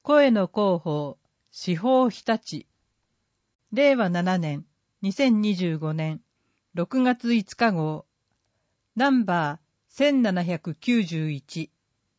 声の広報、司法日立。令和7年、2025年6月5日号。ナンバー1791。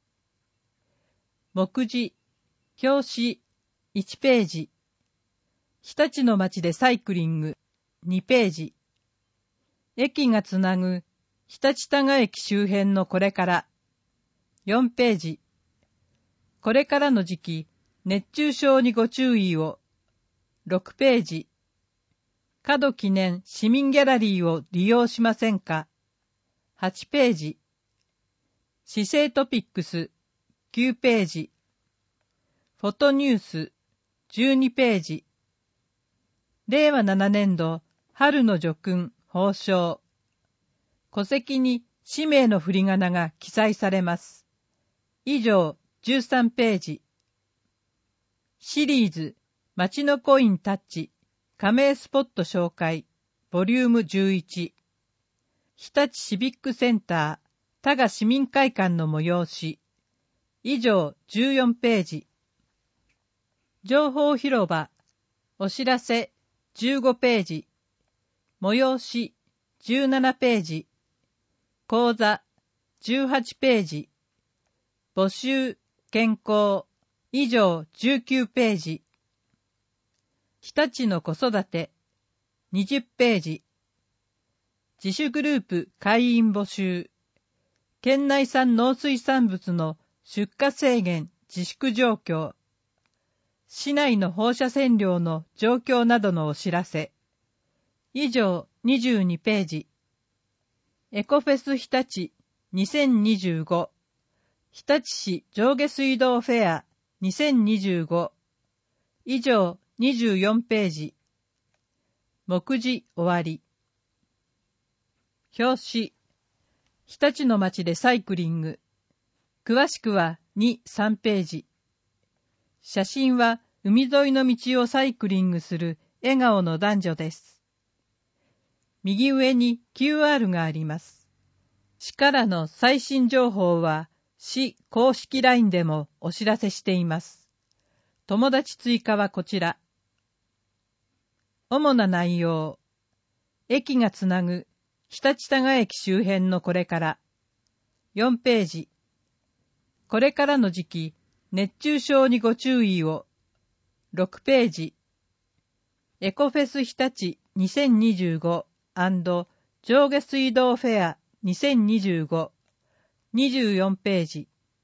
目次、表紙、1ページ。日立の街でサイクリング、2ページ。駅がつなぐ、日立多賀駅周辺のこれから、4ページ。これからの時期、熱中症にご注意を、6ページ。角記念市民ギャラリーを利用しませんか、8ページ。市政トピックス、9ページ。フォトニュース、12ページ。令和7年度、春の叙勲、褒章。戸籍に氏名の振り仮名が記載されます。以上、13ページ。シリーズ、街のコインタッチ、加盟スポット紹介、ボリューム11。日立シビックセンター、多賀市民会館の催し。以上、14ページ。情報広場、お知らせ、15ページ。催し、17ページ。講座、18ページ。募集、健康、以上19ページ。日立の子育て、20ページ。自主グループ会員募集。県内産農水産物の出荷制限自粛状況。市内の放射線量の状況などのお知らせ。以上22ページ。エコフェス日立2025。日立市上下水道フェア2025。以上24ページ。目次終わり。表紙。日立の街でサイクリング。詳しくは2、3ページ。写真は海沿いの道をサイクリングする笑顔の男女です。右上に QR があります。市からの最新情報は市公式 LINE でもお知らせしています。友達追加はこちら。主な内容。駅がつなぐ日立多賀駅周辺のこれから。4ページ。これからの時期、熱中症にご注意を。6ページ。エコフェス日立2025& 上下水道フェア2025。24ページ。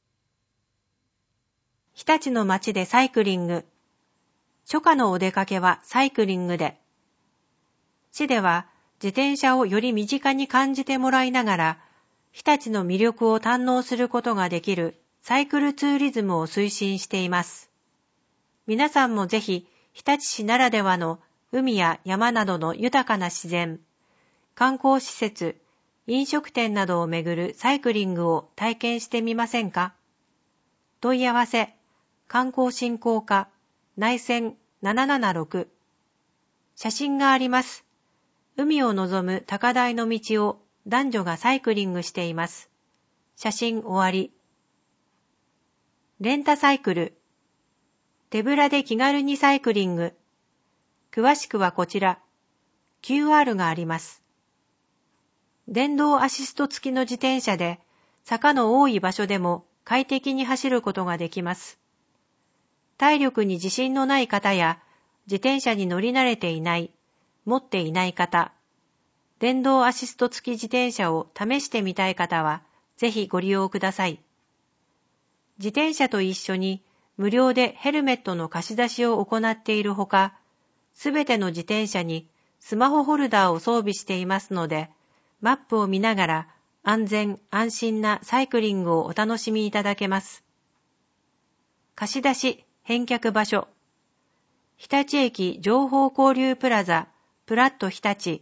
日立の街でサイクリング。初夏のお出かけはサイクリングで。市では自転車をより身近に感じてもらいながら、日立の魅力を堪能することができるサイクルツーリズムを推進しています。皆さんもぜひ日立市ならではの海や山などの豊かな自然、観光施設、飲食店などをめぐるサイクリングを体験してみませんか？問い合わせ、観光振興課、内線776。写真があります。海を望む高台の道を男女がサイクリングしています。写真終わり。レンタサイクル。手ぶらで気軽にサイクリング。詳しくはこちら。QR があります。電動アシスト付きの自転車で坂の多い場所でも快適に走ることができます。体力に自信のない方や自転車に乗り慣れていない、持っていない方、電動アシスト付き自転車を試してみたい方はぜひご利用ください。自転車と一緒に無料でヘルメットの貸し出しを行っているほか、すべての自転車にスマホホルダーを装備していますので、マップを見ながら安全安心なサイクリングをお楽しみいただけます。貸し出し返却場所。日立駅情報交流プラザプラット日立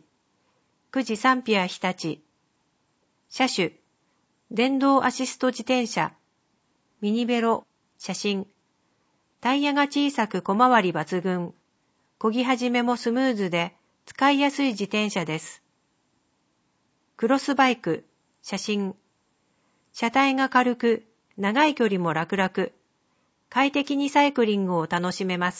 9時サンピア日立。車種電動アシスト自転車ミニベロ写真。タイヤが小さく小回り抜群。漕ぎ始めもスムーズで使いやすい自転車です。クロスバイク写真。車体が軽く長い距離も楽々。 快適にサイクリングを楽しめます。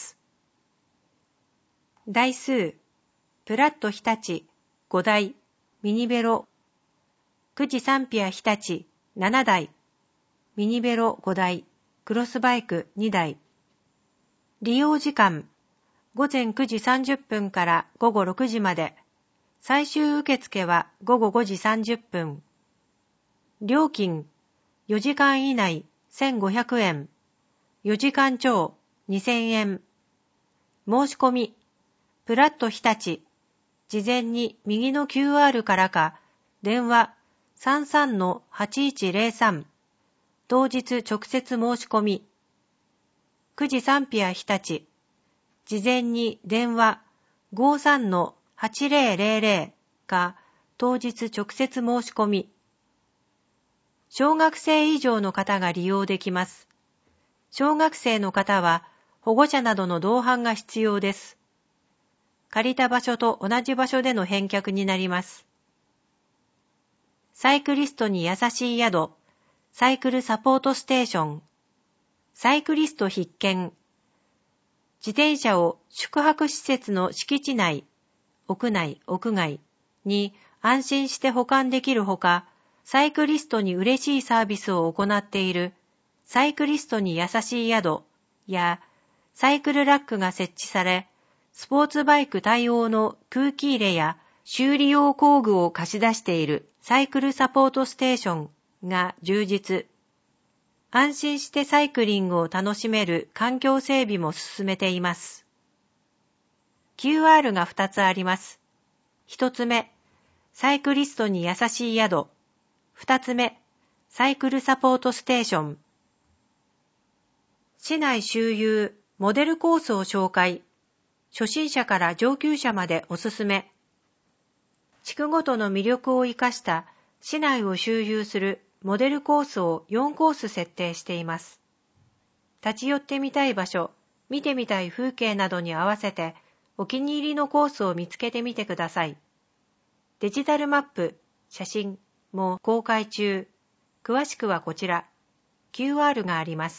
台数、プラット日立5台、ミニベロ、富士サンピア日立7台、ミニベロ5台、クロスバイク2台。利用時間、午前9時30分から午後6時まで。最終受付は午後5時30分。料金、4時間以内1500円。4時間超2000円。申し込み、プラット日立。事前に右の QR からか、電話 33-8103。当日直接申し込み。富士サンピア日立。事前に電話 53-8000 か当日直接申し込み。小学生以上の方が利用できます。小学生の方は保護者などの同伴が必要です。借りた場所と同じ場所での返却になります。サイクリストに優しい宿、サイクルサポートステーション。サイクリスト必見。自転車を宿泊施設の敷地内、屋内、屋外に安心して保管できるほか、サイクリストに嬉しいサービスを行っているサイクリストに優しい宿やサイクルラックが設置され、スポーツバイク対応の空気入れや修理用工具を貸し出しているサイクルサポートステーションが充実。安心してサイクリングを楽しめる環境整備も進めています。QR が2つあります。1つ目、サイクリストに優しい宿。2つ目、サイクルサポートステーション。市内周遊、モデルコースを紹介。初心者から上級者までおすすめ。地区ごとの魅力を生かした市内を周遊するモデルコースを4コース設定しています。立ち寄ってみたい場所、見てみたい風景などに合わせてお気に入りのコースを見つけてみてください。デジタルマップ、写真も公開中。詳しくはこちら。QR があります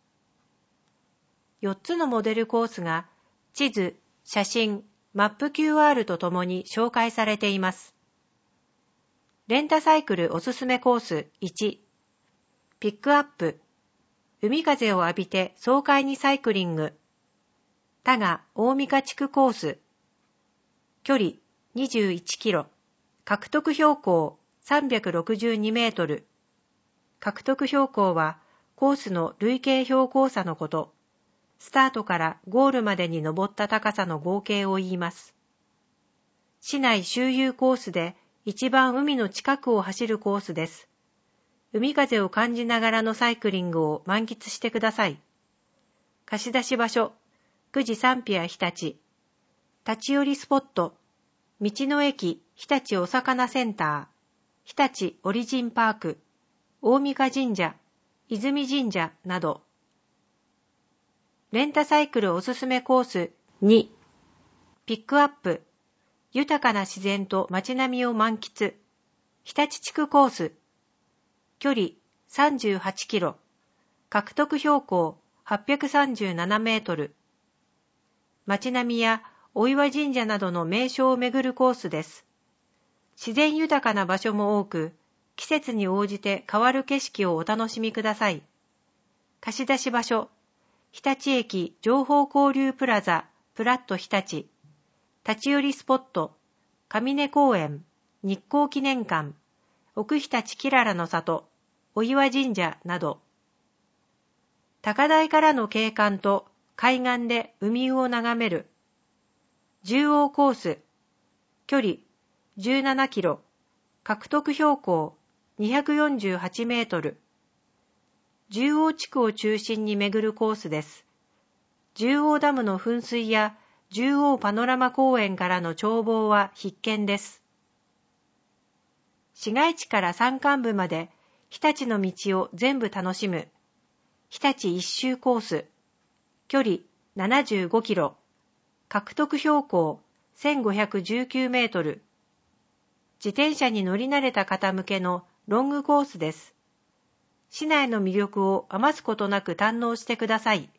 。4つのモデルコースが地図、写真、マップ QR とともに紹介されています。レンタサイクルおすすめコース1、ピックアップ、海風を浴びて爽快にサイクリング、多賀大三香地区コース、距離21キロ、獲得標高362メートル、獲得標高はコースの累計標高差のこと、スタートからゴールまでに登った高さの合計を言います。市内周遊コースで一番海の近くを走るコースです。海風を感じながらのサイクリングを満喫してください。貸し出し場所、富士サンピア日立。立ち寄りスポット、道の駅日立お魚センター、日立オリジンパーク、大三香神社、泉神社など。レンタサイクルおすすめコース2、ピックアップ、豊かな自然と街並みを満喫。日立地区コース。距離38キロ。獲得標高837メートル。街並みやお岩神社などの名所を巡るコースです。自然豊かな場所も多く、季節に応じて変わる景色をお楽しみください。貸し出し場所。日立駅情報交流プラザ、プラット日立。立ち寄りスポット、上根公園、日光記念館、奥日立きららの里、お岩神社など。高台からの景観と海岸で海を眺める。縦横コース、距離17キロ、獲得標高248メートル。縦横地区を中心に巡るコースです。縦横ダムの噴水や縦横パノラマ公園からの眺望は必見です。市街地から山間部まで日立の道を全部楽しむ。日立一周コース。距離75キロ。獲得標高1519メートル。自転車に乗り慣れた方向けのロングコースです。 市内の魅力を余すことなく堪能してください。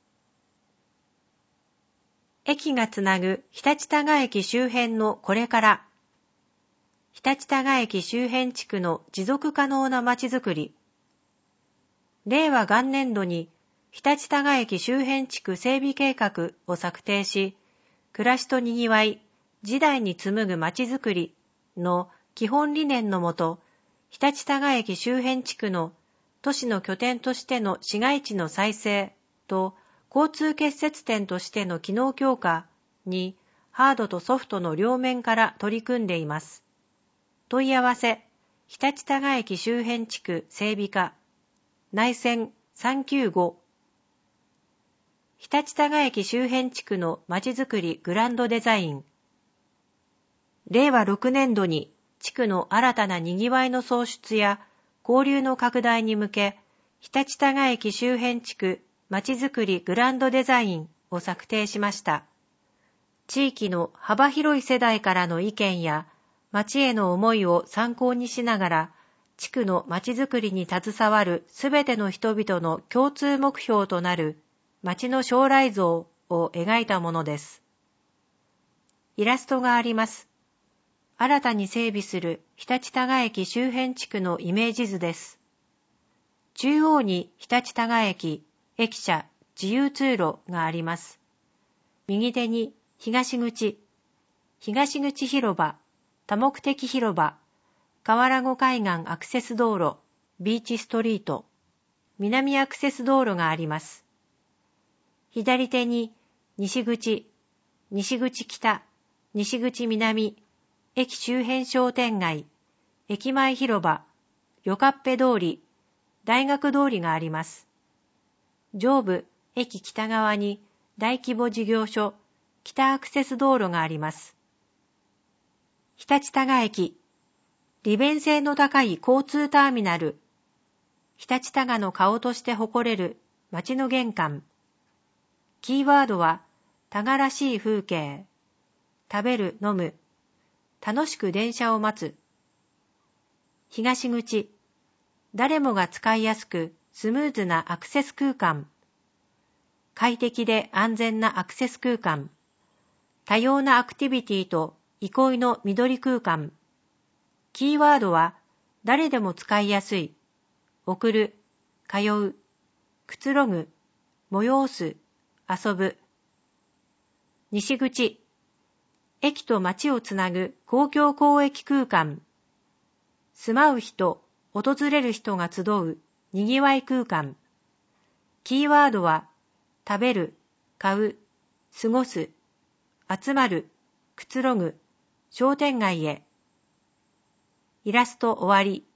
駅がつなぐ日立多賀駅周辺のこれから。日立多賀駅周辺地区の持続可能なまちづくり。令和元年度に日立多賀駅周辺地区整備計画を策定し、暮らしとにぎわい、時代に紡ぐまちづくりの基本理念のもと、日立多賀駅周辺地区の都市の拠点としての市街地の再生と交通結節点としての機能強化にハードとソフトの両面から取り組んでいます。問い合わせ、日立多賀駅周辺地区整備課、内線395。日立多賀駅周辺地区のまちづくりグランドデザイン。令和6年度に地区の新たなにぎわいの創出や交流の拡大に向け、日立多賀駅周辺地区まちづくりグランドデザインを策定しました。地域の幅広い世代からの意見や町への思いを参考にしながら、地区のまちづくりに携わるすべての人々の共通目標となる町の将来像を描いたものです。イラストがあります。新たに整備する日立多賀駅周辺地区のイメージ図です。中央に日立多賀駅、駅舎、自由通路があります。右手に東口広場、多目的広場、河原湖海岸アクセス道路、ビーチストリート、南アクセス道路があります。左手に西口北、西口南、駅周辺商店街、駅前広場、よかっぺ通り、大学通りがあります。上部、駅北側に大規模事業所、北アクセス道路があります。日立多賀駅、利便性の高い交通ターミナル、日立多賀の顔として誇れる街の玄関。キーワードは、多賀らしい風景、食べる飲む、楽しく電車を待つ。東口、誰もが使いやすくスムーズなアクセス空間。快適で安全なアクセス空間。多様なアクティビティと憩いの緑空間。キーワードは、誰でも使いやすい、送る、通う、くつろぐ、催す、遊ぶ。西口、駅と街をつなぐ公共交易空間。住まう人、訪れる人が集うにぎわい空間。キーワードは、食べる、買う、過ごす、集まる、くつろぐ、商店街へ。イラスト終わり。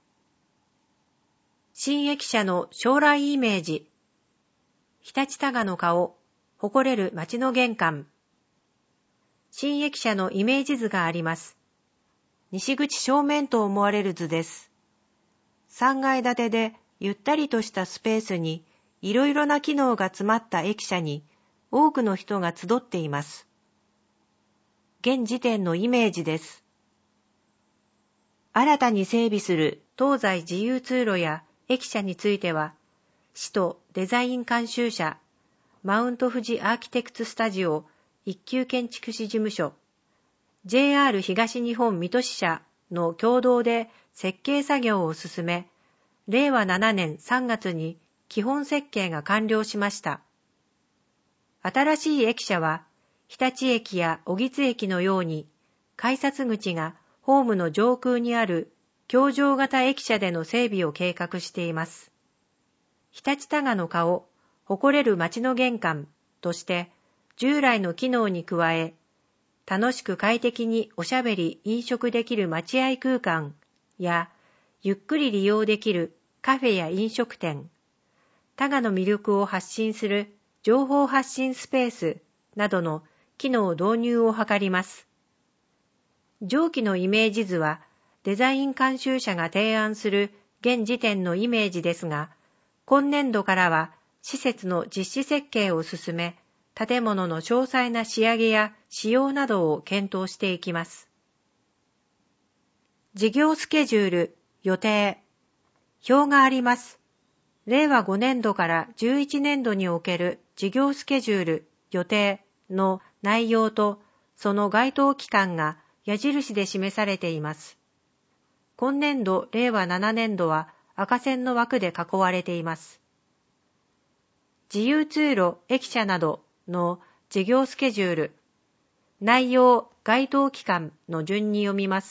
新駅舎の将来イメージ。日立多賀の顔、誇れる街の玄関。新駅舎のイメージ図があります。西口正面と思われる図です。3階建てでゆったりとしたスペースにいろいろな機能が詰まった駅舎に多くの人が集っています。現時点のイメージです。新たに整備する東西自由通路や駅舎については、市とデザイン監修者、マウント富士アーキテクツスタジオ一級建築士事務所、JR 東日本水戸支社の共同で設計作業を進め、令和7年3月に基本設計が完了しました。新しい駅舎は、日立駅や小木津駅のように、改札口がホームの上空にある橋上型駅舎での整備を計画しています。日立多賀の顔、誇れる街の玄関として、従来の機能に加え、楽しく快適におしゃべり飲食できる待合空間や、ゆっくり利用できるカフェや飲食店、多賀の魅力を発信する情報発信スペースなどの機能導入を図ります。上記のイメージ図は、デザイン監修者が提案する現時点のイメージですが、今年度からは施設の実施設計を進め、建物の詳細な仕上げや使用などを検討していきます。事業スケジュール、予定、表があります。 令和5年度から11年度における事業スケジュール、予定の内容とその該当期間が矢印で示されています。今年度令和7年度は赤線の枠で囲われています。自由通路、駅舎などの事業スケジュール、内容、該当期間の順に読みます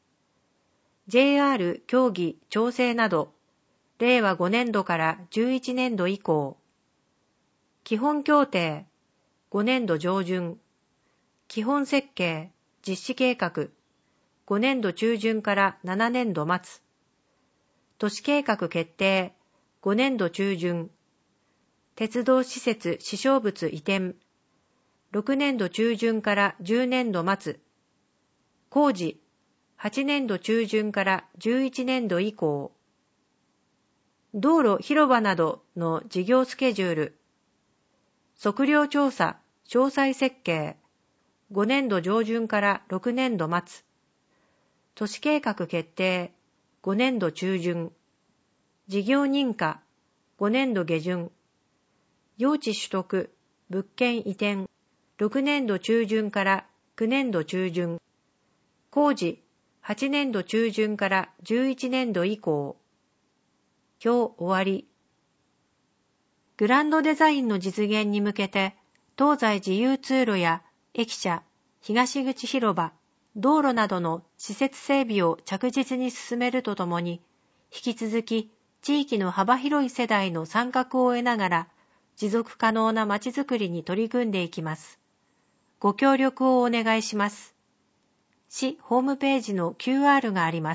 。JR 協議調整など、令和5年度から11年度以降、基本協定、5年度上旬、基本設計、実施計画、5年度中旬から7年度末、都市計画決定、5年度中旬、鉄道施設支障物移転、6年度中旬から10年度末、工事、8年度中旬から11年度以降、道路広場などの事業スケジュール、測量調査、詳細設計、5年度上旬から6年度末、都市計画決定、5年度中旬、事業認可、5年度下旬、用地取得、物件移転、6年度中旬から9年度中旬、工事、8年度中旬から11年度以降。今日終わり。グランドデザインの実現に向けて、東西自由通路や駅舎、東口広場、道路などの施設整備を着実に進めるとともに、引き続き地域の幅広い世代の参画を得ながら、持続可能なまちづくりに取り組んでいきます。ご協力をお願いします。市ホームページの QR があります。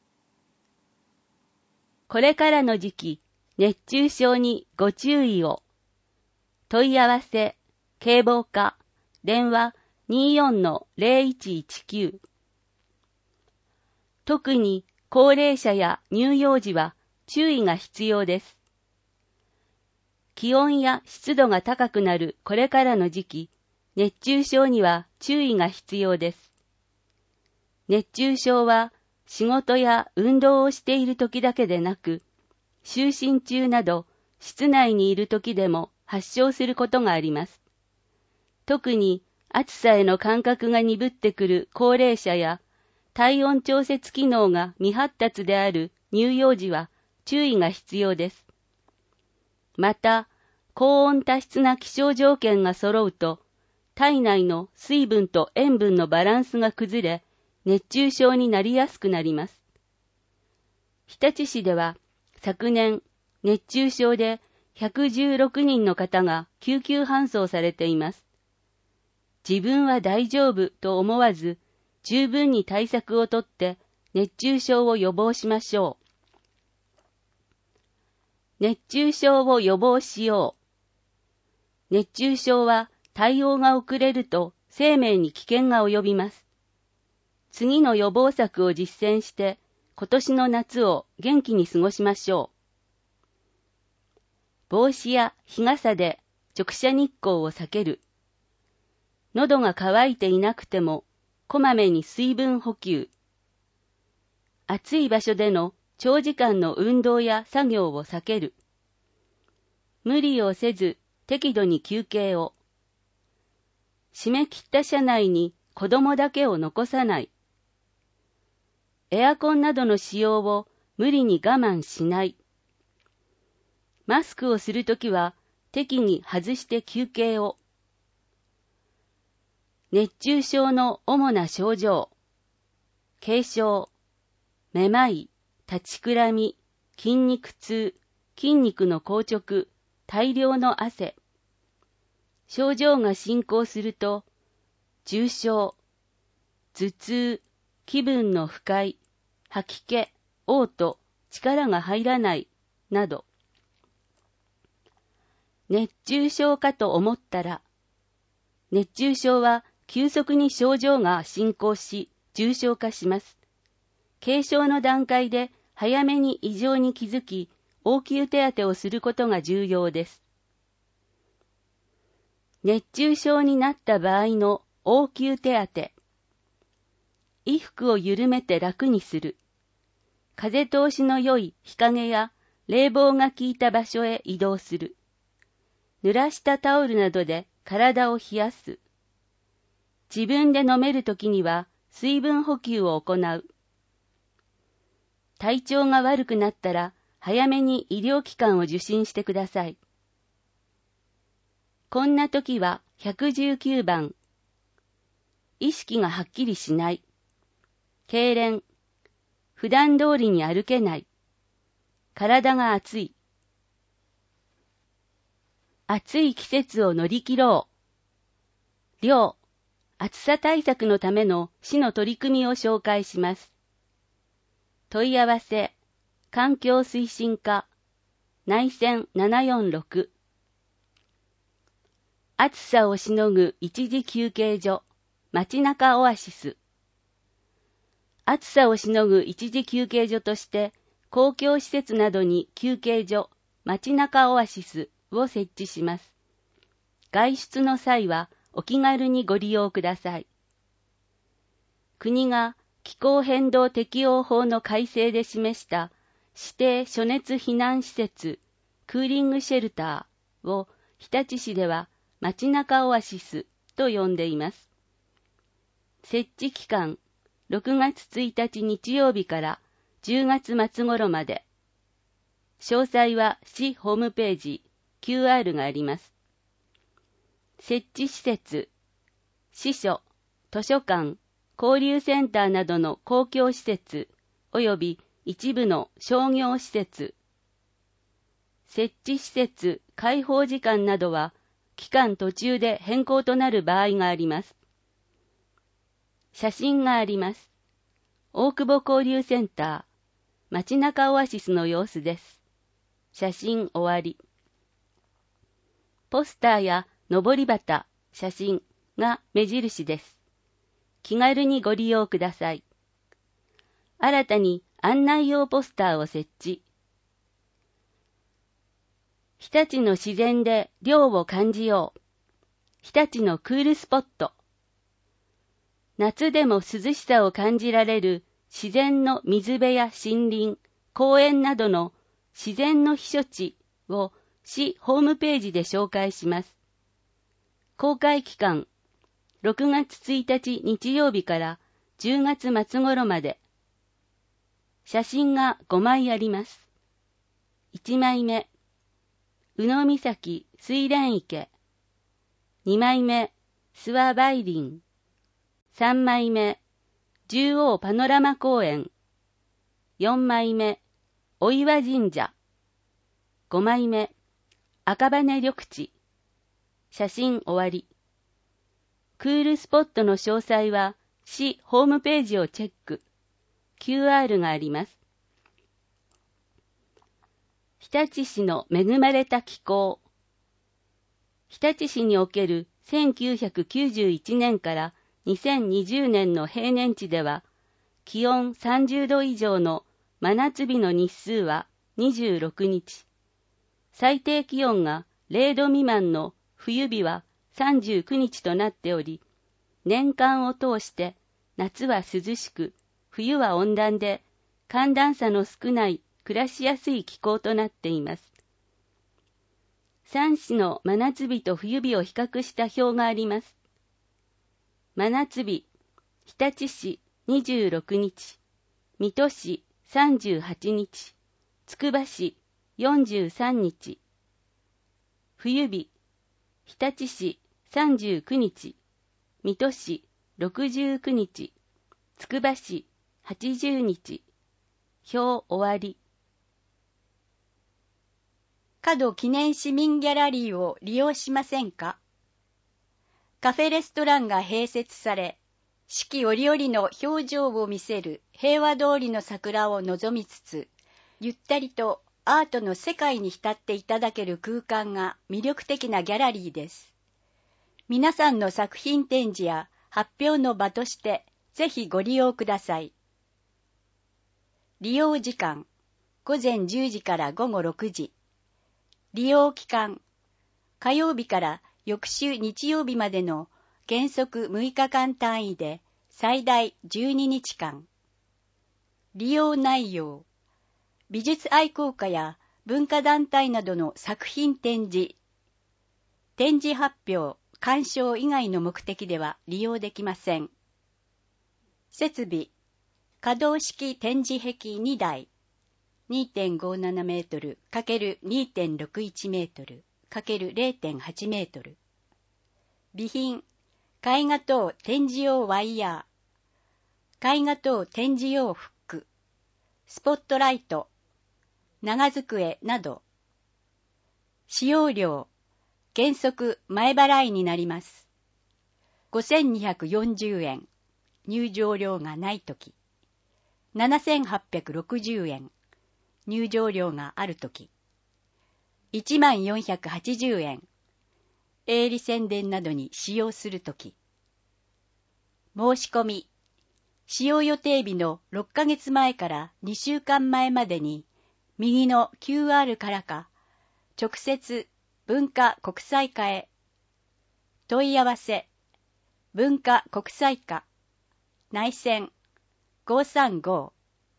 これからの時期、熱中症にご注意を。問い合わせ、警棒課、電話 24-0119。特に高齢者や乳幼児は注意が必要です。気温や湿度が高くなるこれからの時期、熱中症には注意が必要です。熱中症は仕事や運動をしている時だけでなく、就寝中など室内にいる時でも発症することがあります。特に暑さへの感覚が鈍ってくる高齢者や体温調節機能が未発達である乳幼児は注意が必要です。また、高温多湿な気象条件が揃うと、体内の水分と塩分のバランスが崩れ、熱中症になりやすくなります。日立市では昨年、熱中症で116人の方が救急搬送されています。自分は大丈夫と思わず、十分に対策をとって熱中症を予防しましょう。熱中症を予防しよう。熱中症は対応が遅れると生命に危険が及びます。次の予防策を実践して、今年の夏を元気に過ごしましょう。帽子や日傘で直射日光を避ける。喉が渇いていなくても、こまめに水分補給。暑い場所での長時間の運動や作業を避ける。無理をせず適度に休憩を。締め切った車内に子供だけを残さない。エアコンなどの使用を無理に我慢しない。マスクをするときは適宜外して休憩を。熱中症の主な症状。軽症、めまい、立ちくらみ、筋肉痛、筋肉の硬直、大量の汗。症状が進行すると、重症、頭痛、気分の不快、吐き気、嘔吐、力が入らない、など。熱中症かと思ったら、熱中症は急速に症状が進行し、重症化します。軽症の段階で早めに異常に気づき、応急手当てをすることが重要です。熱中症になった場合の応急手当。衣服を緩めて楽にする。風通しの良い日陰や冷房が効いた場所へ移動する。濡らしたタオルなどで体を冷やす。自分で飲めるときには水分補給を行う。体調が悪くなったら早めに医療機関を受診してください。こんなときは119番。意識がはっきりしない。痙攣。普段通りに歩けない。体が熱い。暑い季節を乗り切ろう。量、暑さ対策のための市の取り組みを紹介します。問い合わせ、環境推進課、内線746。暑さをしのぐ一時休憩所、街中オアシス。暑さをしのぐ一時休憩所として、公共施設などに休憩所、街中オアシスを設置します。外出の際はお気軽にご利用ください。国が気候変動適応法の改正で示した指定暑熱避難施設、クーリングシェルターを日立市では街中オアシスと呼んでいます。設置期間、6月1日日曜日から10月末頃まで。詳細は市ホームページ、QR があります。設置施設、市所、図書館、交流センターなどの公共施設、及び一部の商業施設。設置施設、開放時間などは、期間途中で変更となる場合があります。写真があります。大久保交流センター、街中オアシスの様子です。写真終わり。ポスターや上り旗、写真が目印です。気軽にご利用ください。新たに案内用ポスターを設置。日立の自然で涼を感じよう。日立のクールスポット。夏でも涼しさを感じられる自然の水辺や森林、公園などの自然の避暑地を市ホームページで紹介します。公開期間、6月1日日曜日から10月末頃まで。写真が5枚あります。1枚目、宇野岬水蓮池。2枚目、諏訪梅林。3枚目、十王パノラマ公園。4枚目、お岩神社。5枚目、赤羽緑地。写真終わり。クールスポットの詳細は市ホームページをチェック。QR があります。日立市の恵まれた気候。日立市における1991年から2020年の平年値では、気温30度以上の真夏日の日数は26日、最低気温が0度未満の冬日は39日となっており、年間を通して夏は涼しく、冬は温暖で、寒暖差の少ない暮らしやすい気候となっています。3市の真夏日と冬日を比較した表があります。真夏日、日立市26日、水戸市38日、つくば市43日。冬日、日立市39日、水戸市69日、つくば市80日。表終わり。 角記念市民ギャラリーを利用しませんか？カフェレストランが併設され、四季折々の表情を見せる平和通りの桜を望みつつ、ゆったりとアートの世界に浸っていただける空間が魅力的なギャラリーです。皆さんの作品展示や発表の場としてぜひご利用ください。利用時間、午前10時から午後6時。利用期間、火曜日から翌週日曜日までの原則6日間単位で最大12日間。利用内容、美術愛好家や文化団体などの作品展示発表、鑑賞以外の目的では利用できません。設備、可動式展示壁2台、2.57 メートル ×2.61 メートル ×0.8 メートル。備品、絵画等展示用ワイヤー、絵画等展示用フック、スポットライト、長机など。使用料、原則前払いになります。5240円、入場料がないとき。7860円、入場料があるとき。1480円、営利宣伝などに使用するとき。申し込み、使用予定日の6ヶ月前から2週間前までに、右の QR からか、直接文化国際課へ。問い合わせ、文化国際課、内線535。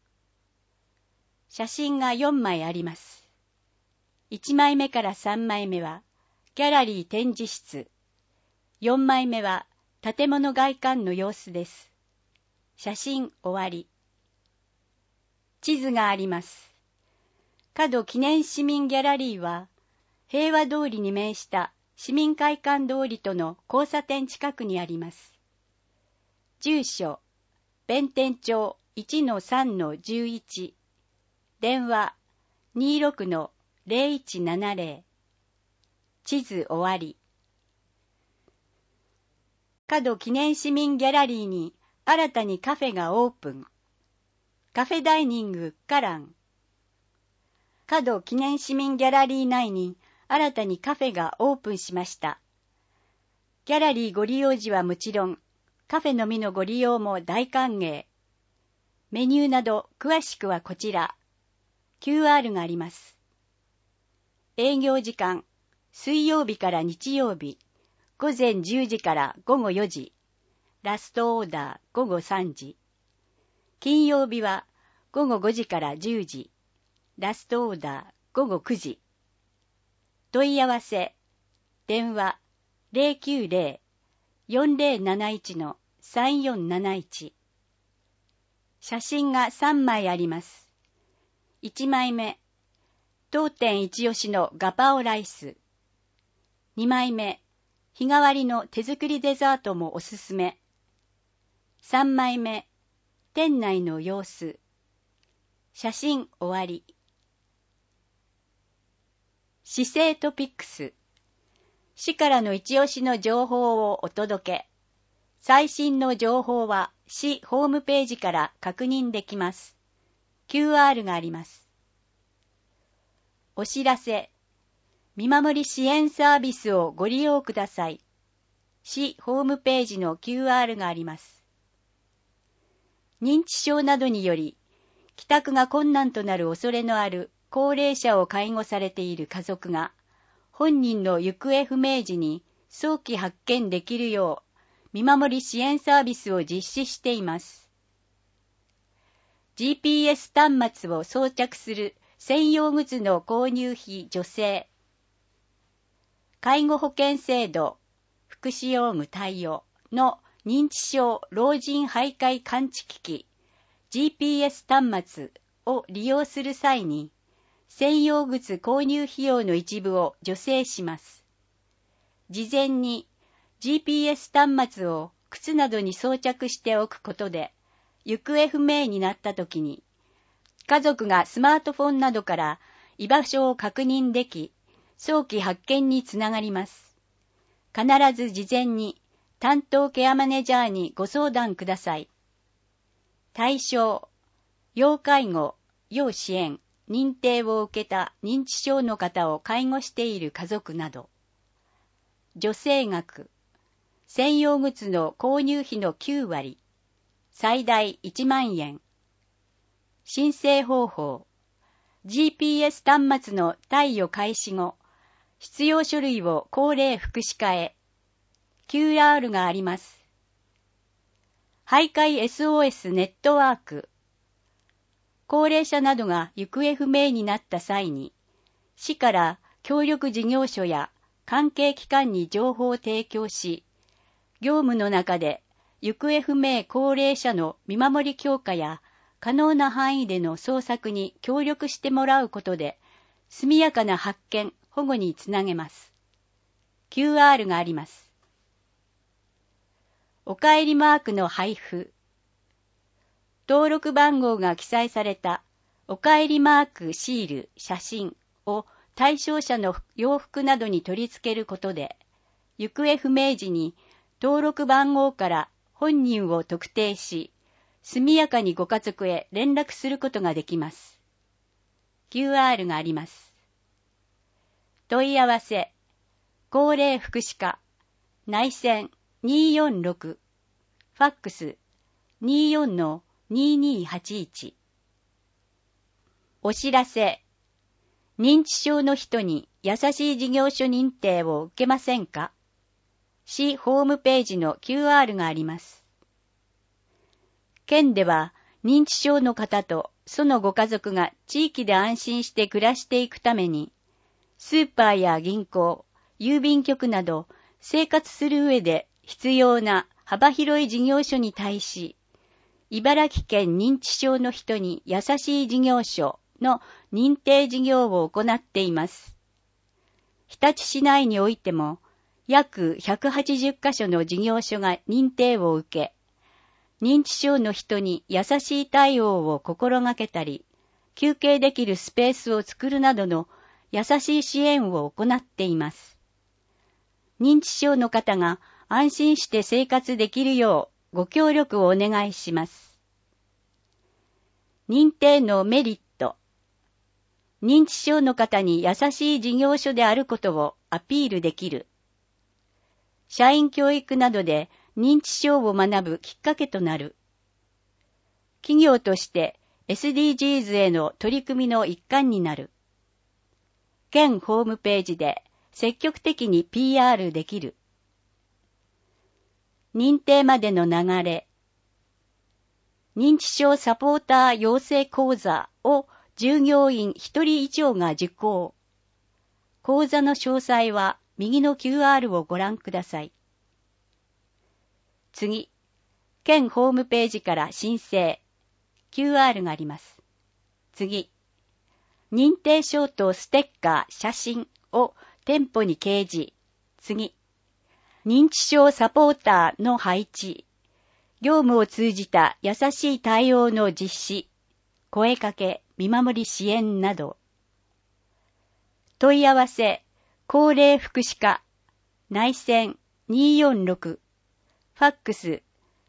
写真が4枚あります。1枚目から3枚目は、ギャラリー展示室。4枚目は、建物外観の様子です。写真終わり。地図があります。角記念市民ギャラリーは、平和通りに面した市民会館通りとの交差点近くにあります。住所、弁天町 1-3-11。電話、26-0170。地図終わり。角記念市民ギャラリーに新たにカフェがオープン。カフェダイニングカラン。角記念市民ギャラリー内に新たにカフェがオープンしました。ギャラリーご利用時はもちろん、カフェのみのご利用も大歓迎。メニューなど詳しくはこちら。QR があります。営業時間、水曜日から日曜日、午前10時から午後4時、ラストオーダー午後3時。金曜日は午後5時から10時、ラストオーダー午後9時。問い合わせ、電話090-4071-3471。写真が3枚あります。1枚目、当店一押しのガパオライス。2枚目、日替わりの手作りデザートもおすすめ。3枚目、店内の様子。写真終わり。市政トピックス。市からの一押しの情報をお届け。最新の情報は市ホームページから確認できます。QR があります。お知らせ。見守り支援サービスをご利用ください。市ホームページの QR があります。認知症などにより、帰宅が困難となる恐れのある高齢者を介護されている家族が、本人の行方不明時に早期発見できるよう、見守り支援サービスを実施しています。GPS 端末を装着する専用グッズの購入費助成。介護保険制度、福祉用務対応の認知症老人徘徊感知機器 GPS 端末を利用する際に、専用グッズ購入費用の一部を助成します。事前に GPS 端末を靴などに装着しておくことで、行方不明になったときに、家族がスマートフォンなどから居場所を確認でき、早期発見につながります。必ず事前に担当ケアマネージャーにご相談ください。対象、要介護、要支援、認定を受けた認知症の方を介護している家族など。助成額、専用グッズの購入費の9割、最大1万円。申請方法、GPS 端末の貸与開始後、必要書類を高齢福祉課へ。QR があります。徘徊 SOS ネットワーク。高齢者などが行方不明になった際に、 市から協力事業所や関係機関に情報を提供し、業務の中で行方不明高齢者の見守り強化や可能な範囲での捜索に協力してもらうことで、速やかな発見・保護につなげます。QR があります。おかえりマークの配布。登録番号が記載されたおかえりマークシール、写真を対象者の洋服などに取り付けることで、行方不明時に登録番号から本人を特定し、速やかにご家族へ連絡することができます。QR があります。問い合わせ、高齢福祉課、内線246、ファックス 24-2281。お知らせ、認知症の人に優しい事業所認定を受けませんか？市ホームページの QR があります。県では認知症の方とそのご家族が地域で安心して暮らしていくために、スーパーや銀行、郵便局など生活する上で必要な幅広い事業所に対し、茨城県認知症の人に優しい事業所の認定事業を行っています。日立市内においても、約180カ所の事業所が認定を受け、認知症の人に優しい対応を心がけたり、休憩できるスペースを作るなどの優しい支援を行っています。認知症の方が安心して生活できるようご協力をお願いします。認定のメリット。認知症の方に優しい事業所であることをアピールできる。社員教育などで認知症を学ぶきっかけとなる。企業として SDGs への取り組みの一環になる。県ホームページで積極的に PR できる。認定までの流れ。認知症サポーター養成講座を従業員1人以上が受講。講座の詳細は右の QR をご覧ください。次、県ホームページから申請。QR があります。次、認定証とステッカー、写真を店舗に掲示。次、認知症サポーターの配置。業務を通じた優しい対応の実施。声かけ、見守り支援など。問い合わせ、高齢福祉課、内線246、ファックス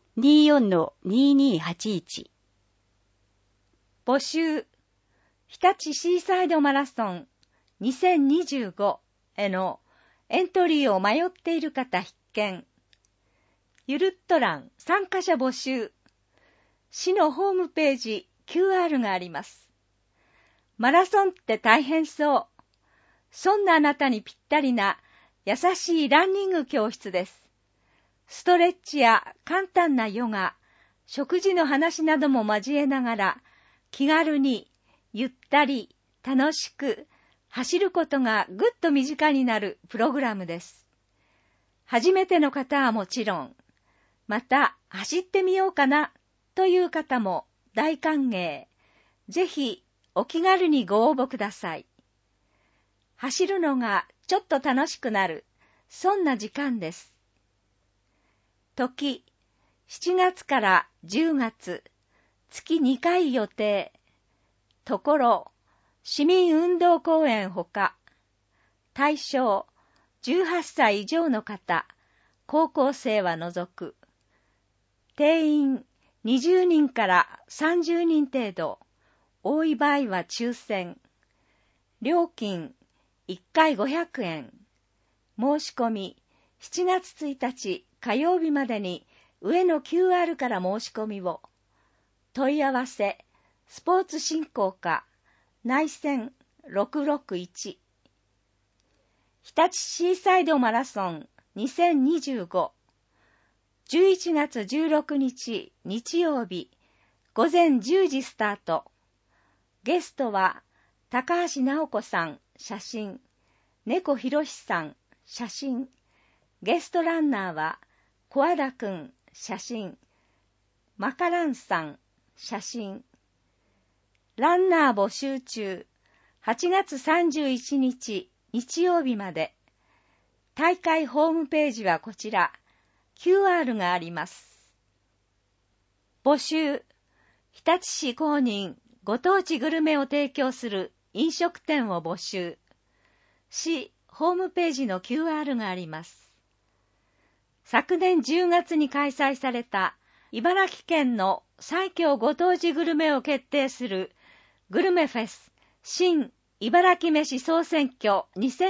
24-2281。 募集、日立シーサイドマラソン2025へのエントリーを迷っている方必見。ゆるっと欄参加者募集。市のホームページ QR があります。マラソンって大変そう。そんなあなたにぴったりな優しいランニング教室です。ストレッチや簡単なヨガ、食事の話なども交えながら気軽にゆったり楽しく走ることがぐっと身近になるプログラムです。初めての方はもちろん、また走ってみようかなという方も大歓迎。ぜひお気軽にご応募ください。走るのがちょっと楽しくなる、そんな時間です。時、7月から10月、月2回予定。ところ、市民運動公園ほか、対象、18歳以上の方、高校生は除く。定員20人から30人程度、多い場合は抽選。料金1回500円。申し込み7月1日火曜日までに上の QR から申し込みを。問い合わせ、スポーツ振興課、内線661。日立シーサイドマラソン2025。11月16日日曜日、午前10時スタート。ゲストは高橋直子さん、 写真。猫ひろしさん、写真。ゲストランナーは、小和田くん、写真。マカランさん、写真。ランナー募集中。8月31日、日曜日まで。大会ホームページはこちら。QR があります。募集。日立市公認ご当地グルメを提供する飲食店を募集。市ホームページの QR があります。昨年10月に開催された茨城県の最強ご当地グルメを決定するグルメフェス新茨城飯総選挙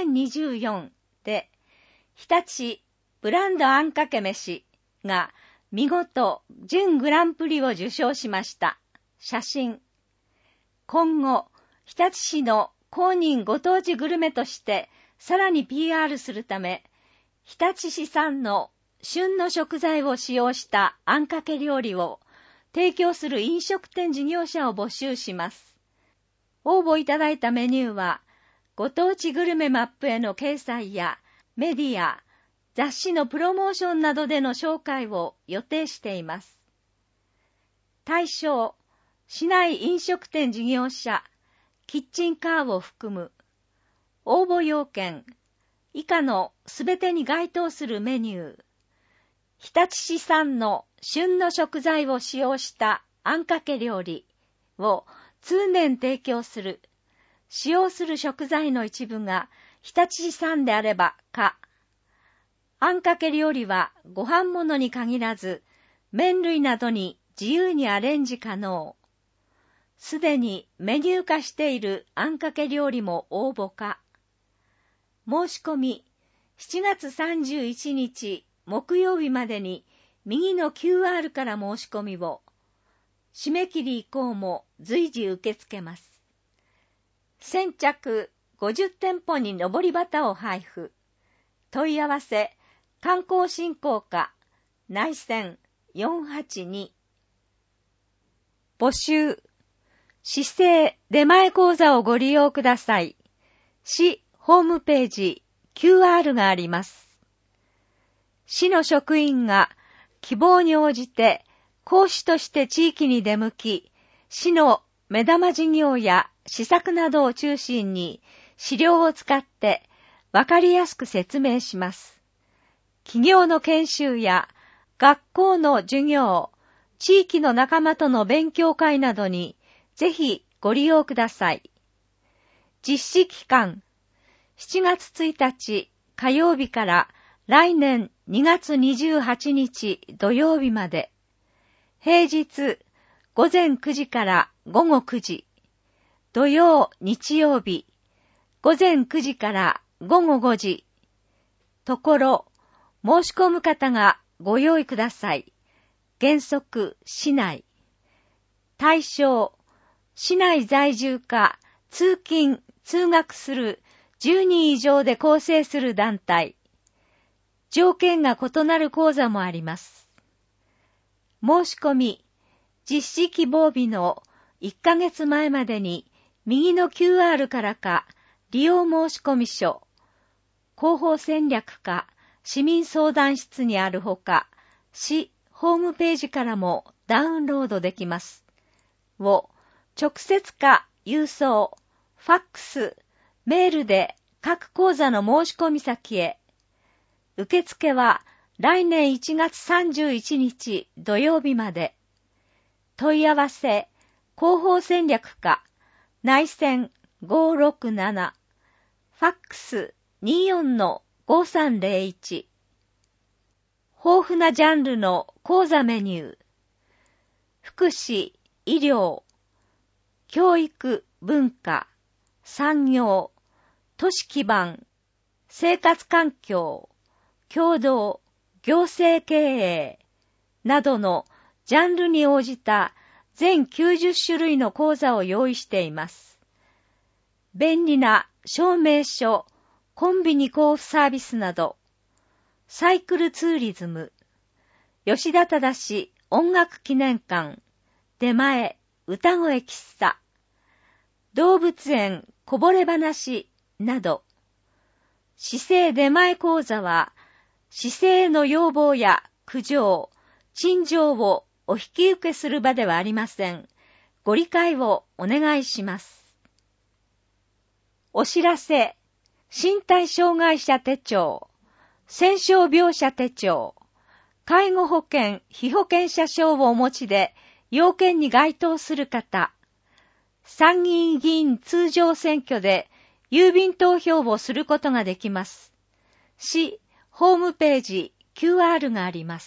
2024で日立ブランドあんかけ飯が見事準グランプリを受賞しました。写真。今後、日立市の公認ご当地グルメとしてさらに PR するため、日立市産の旬の食材を使用したあんかけ料理を提供する飲食店事業者を募集します。応募いただいたメニューは、ご当地グルメマップへの掲載やメディア、雑誌のプロモーションなどでの紹介を予定しています。対象、市内飲食店事業者、キッチンカーを含む。応募要件、以下のすべてに該当するメニュー。日立市産の旬の食材を使用したあんかけ料理を通年提供する。使用する食材の一部が日立市産であれば可。あんかけ料理はご飯物に限らず、麺類などに自由にアレンジ可能。すでにメニュー化しているあんかけ料理も応募可。申し込み、7月31日木曜日までに右の QR から申し込みを。締め切り以降も随時受け付けます。先着50店舗に上り旗を配布。問い合わせ、観光振興課、内線482。募集。市政出前講座をご利用ください。市ホームページ QR があります。市の職員が希望に応じて講師として地域に出向き、市の目玉事業や施策などを中心に資料を使ってわかりやすく説明します。企業の研修や学校の授業、地域の仲間との勉強会などにぜひご利用ください。実施期間、7月1日火曜日から来年2月28日土曜日まで、平日午前9時から午後9時、土曜日曜日午前9時から午後5時、ところ申し込む方がご用意ください。原則市内。対象、市内在住か通勤・通学する10人以上で構成する団体。条件が異なる講座もあります。申し込み、実施希望日の1ヶ月前までに右の QR からか利用申込書、広報戦略課市民相談室にあるほか、市ホームページからもダウンロードできます。を直接か郵送、ファックス、メールで各講座の申し込み先へ。受付は来年1月31日土曜日まで。問い合わせ、広報戦略課、内線567、ファックス 24-5301。豊富なジャンルの講座メニュー。福祉、医療、教育、文化、産業、都市基盤、生活環境、共同、行政経営などのジャンルに応じた全90種類の講座を用意しています。便利な証明書、コンビニ交付サービスなど、サイクルツーリズム、吉田忠音楽記念館、出前、歌声喫茶、動物園こぼれ話など。市政出前講座は、市政への要望や苦情、陳情をお引き受けする場ではありません。ご理解をお願いします。お知らせ、身体障害者手帳、戦傷病者手帳、介護保険、被保険者証をお持ちで要件に該当する方、参議院議員通常選挙で郵便投票をすることができます。市ホームページ QR があります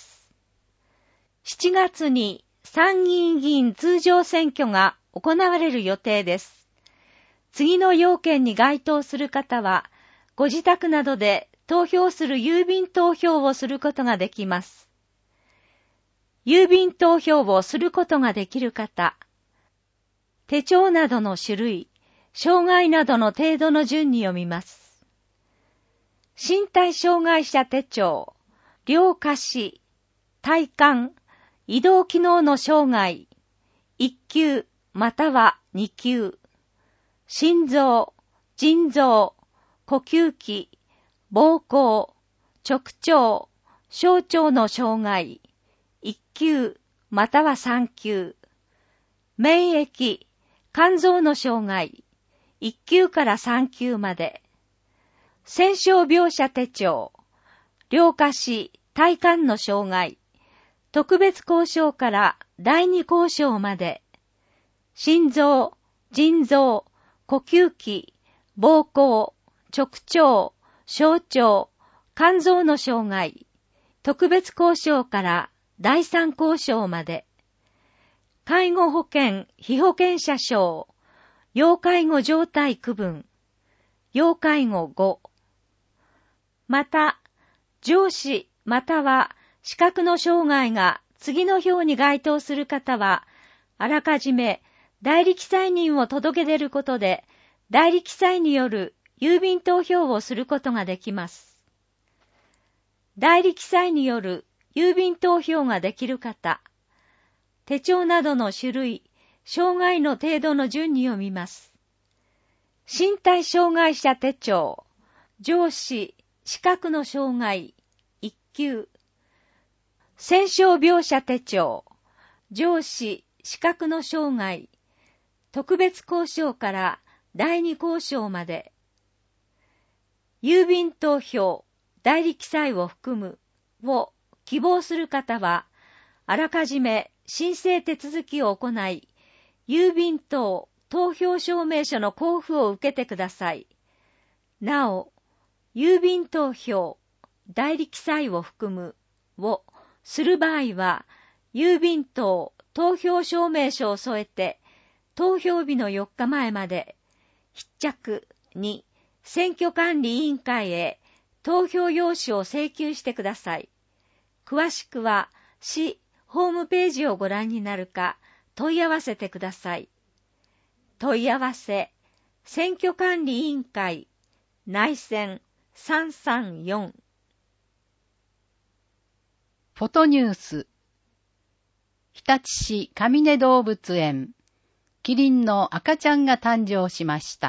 。7月に参議院議員通常選挙が行われる予定です。次の要件に該当する方は、ご自宅などで投票する郵便投票をすることができます。郵便投票をすることができる方、手帳などの種類、障害などの程度の順に読みます。身体障害者手帳、両下肢、体幹、移動機能の障害、1級または2級、心臓、腎臓、呼吸器、膀胱、直腸、小腸の障害、1級または3級、免疫、肝臓の障害、1級から3級まで、戦傷病者手帳、両下肢、体幹の障害、特別交渉から第二交渉まで、心臓、腎臓、呼吸器、膀胱、直腸、小腸、肝臓の障害、特別交渉から第三交渉まで、介護保険、被保険者証、要介護状態区分、要介護5。また、上肢または視覚の障害が次の表に該当する方は、あらかじめ代理記載人を届け出ることで、代理記載による郵便投票をすることができます。代理記載による郵便投票ができる方、手帳などの種類、障害の程度の順に読みます。身体障害者手帳、上肢、視覚の障害、1級。戦傷病者手帳、上肢、視覚の障害、特別交渉から第二交渉まで。郵便投票、代理記載を含むを希望する方は、あらかじめ申請手続きを行い、郵便等投票証明書の交付を受けてください。なお、郵便投票、代理記載を含むをする場合は、郵便等投票証明書を添えて、投票日の4日前まで、必着に選挙管理委員会へ投票用紙を請求してください。詳しくは、市ホームページをご覧になるか、問い合わせてください。問い合わせ、選挙管理委員会、内線334。 フォトニュース。日立市上根動物園、キリンの赤ちゃんが誕生しました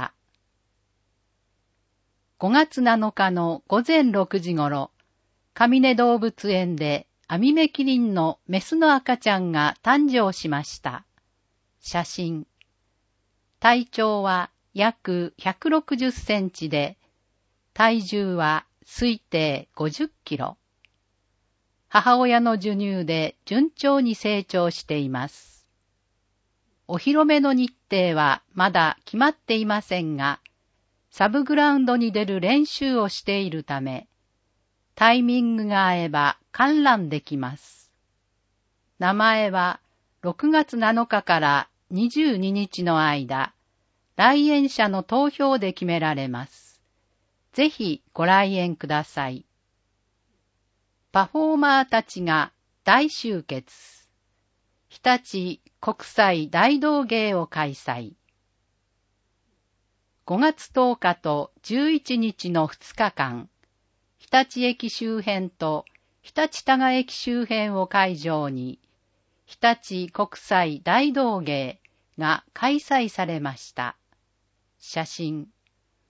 。5月7日の午前6時ごろ、上根動物園でアミメキリンのメスの赤ちゃんが誕生しました。写真。体長は約160センチで、体重は推定50キロ。母親の授乳で順調に成長しています。お披露目の日程はまだ決まっていませんが、サブグラウンドに出る練習をしているため、タイミングが合えば観覧できます。名前は6月7日から22日の間、来園者の投票で決められます。ぜひご来園ください。パフォーマーたちが大集結。日立国際大道芸を開催。5月10日と11日の2日間、日立駅周辺と日立多賀駅周辺を会場に、日立国際大道芸が開催されました。写真。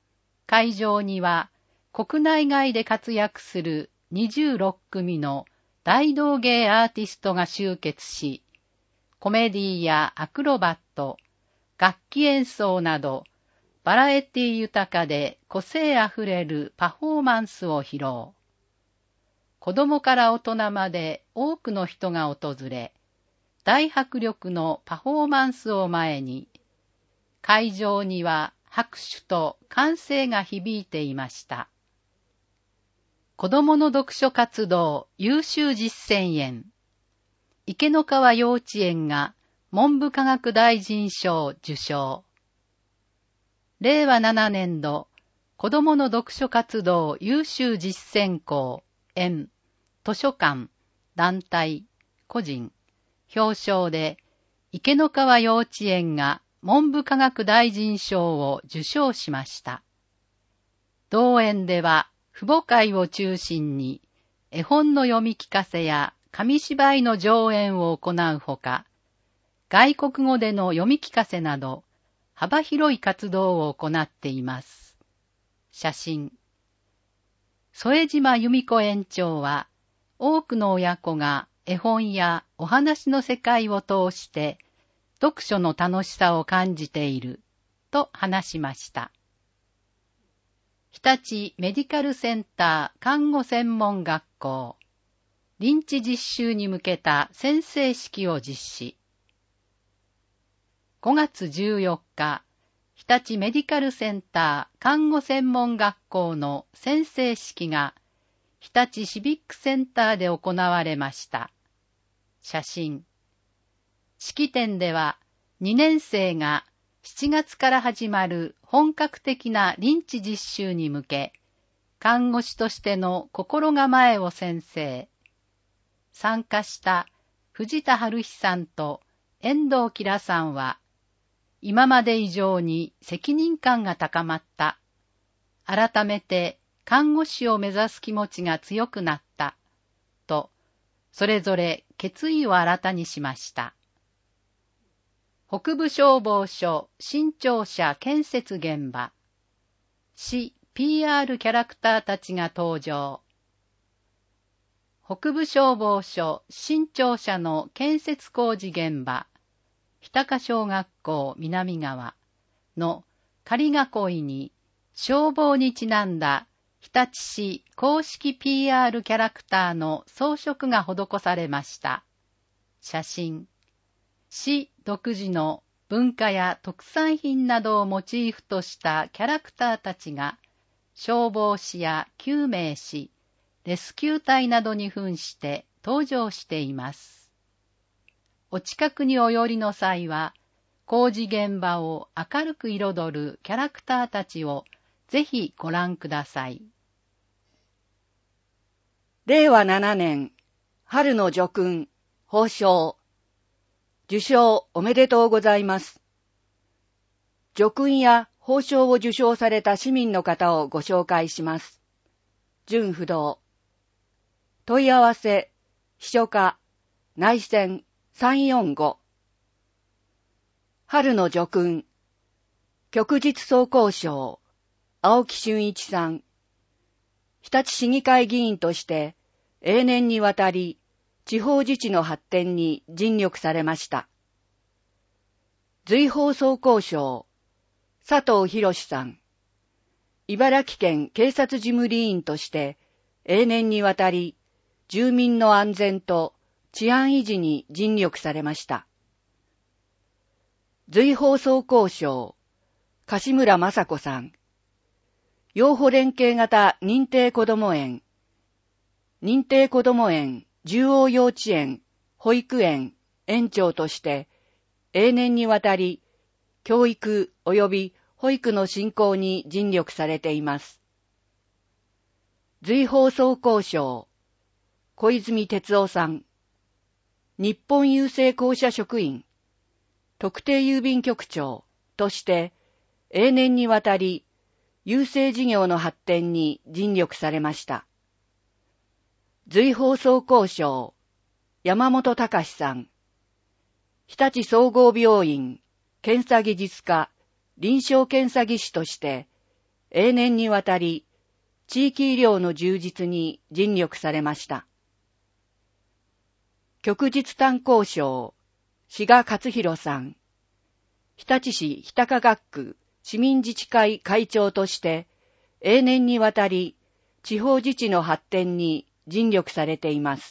会場には国内外で活躍する26組の大道芸アーティストが集結し、コメディやアクロバット、楽器演奏など、バラエティ豊かで個性あふれるパフォーマンスを披露。子供から大人まで多くの人が訪れ、大迫力のパフォーマンスを前に、会場には拍手と歓声が響いていました。子供の読書活動優秀実践園。池の川幼稚園が文部科学大臣賞受賞。令和7年度子供の読書活動優秀実践校園図書館団体個人表彰で池の川幼稚園が文部科学大臣賞を受賞しました。同園では父母会を中心に絵本の読み聞かせや紙芝居の上演を行うほか、外国語での読み聞かせなど幅広い活動を行っています。写真。添島由美子園長は、多くの親子が絵本やお話の世界を通して読書の楽しさを感じていると話しました。日立メディカルセンター看護専門学校臨地実習に向けた宣誓式を実施。5月14日、日立メディカルセンター看護専門学校の宣誓式が日立シビックセンターで行われました。写真。式典では2年生が7月から始まる本格的な臨地実習に向け、看護師としての心構えを宣誓。参加した藤田春日さんと遠藤きさんは、今まで以上に責任感が高まった。改めて看護師を目指す気持ちが強くなった。と、それぞれ決意を新たにしました。北部消防署新庁舎建設現場。市 PR キャラクターたちが登場。北部消防署新庁舎の建設工事現場。日高小学校南側の仮囲いに消防にちなんだ日立市公式 PR キャラクターの装飾が施されました。写真。市独自の文化や特産品などをモチーフとしたキャラクターたちが消防士や救命士、レスキュー隊などに扮して登場しています。お近くにお寄りの際は、工事現場を明るく彩るキャラクターたちをぜひご覧ください。 令和7年春の叙勲褒章受賞おめでとうございます。叙勲や褒章を受賞された市民の方をご紹介します。順不動。問い合わせ、秘書課、内線345。春の叙勲。旭日総工賞、青木俊一さん。日立市議会議員として永年にわたり地方自治の発展に尽力されました。随宝総工賞、佐藤博さん。茨城県警察事務理員として永年にわたり住民の安全と治安維持に尽力されました。随宝総工賞、樫村雅子さん。養護連携型認定こども園、認定こども園、獣王幼稚園、保育園、園長として永年にわたり教育及び保育の振興に尽力されています。随宝総工賞、小泉哲夫さん。日本郵政公社職員、特定郵便局長として永年にわたり郵政事業の発展に尽力されました。随宝総工賞、山本隆さん。日立総合病院検査技術科臨床検査技師として永年にわたり地域医療の充実に尽力されました。旭日炭鉱省、志賀勝弘さん、日立市日高学区市民自治会会長として永年にわたり地方自治の発展に尽力されています。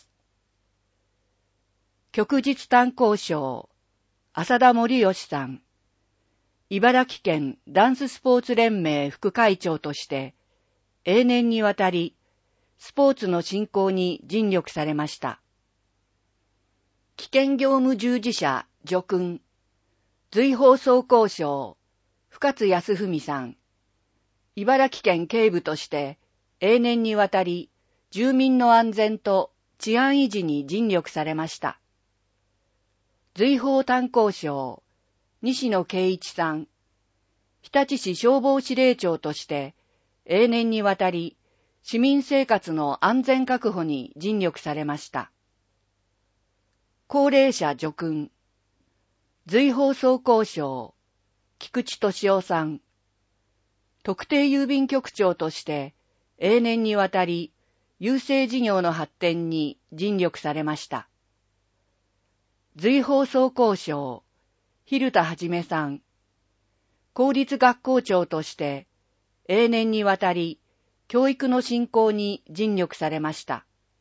旭日炭鉱省、浅田森義さん、茨城県ダンススポーツ連盟副会長として永年にわたりスポーツの振興に尽力されました。危険業務従事者叙勲、随放送交省、深津康文さん、茨城県警部として永年にわたり住民の安全と治安維持に尽力されました。随放炭鉱省、西野圭一さん、日立市消防司令長として永年にわたり市民生活の安全確保に尽力されました。高齢者叙勲、随放送交省、菊池俊夫さん、特定郵便局長として永年にわたり郵政事業の発展に尽力されました。随放送交省、蛭田はじめさん、公立学校長として永年にわたり教育の振興に尽力されました。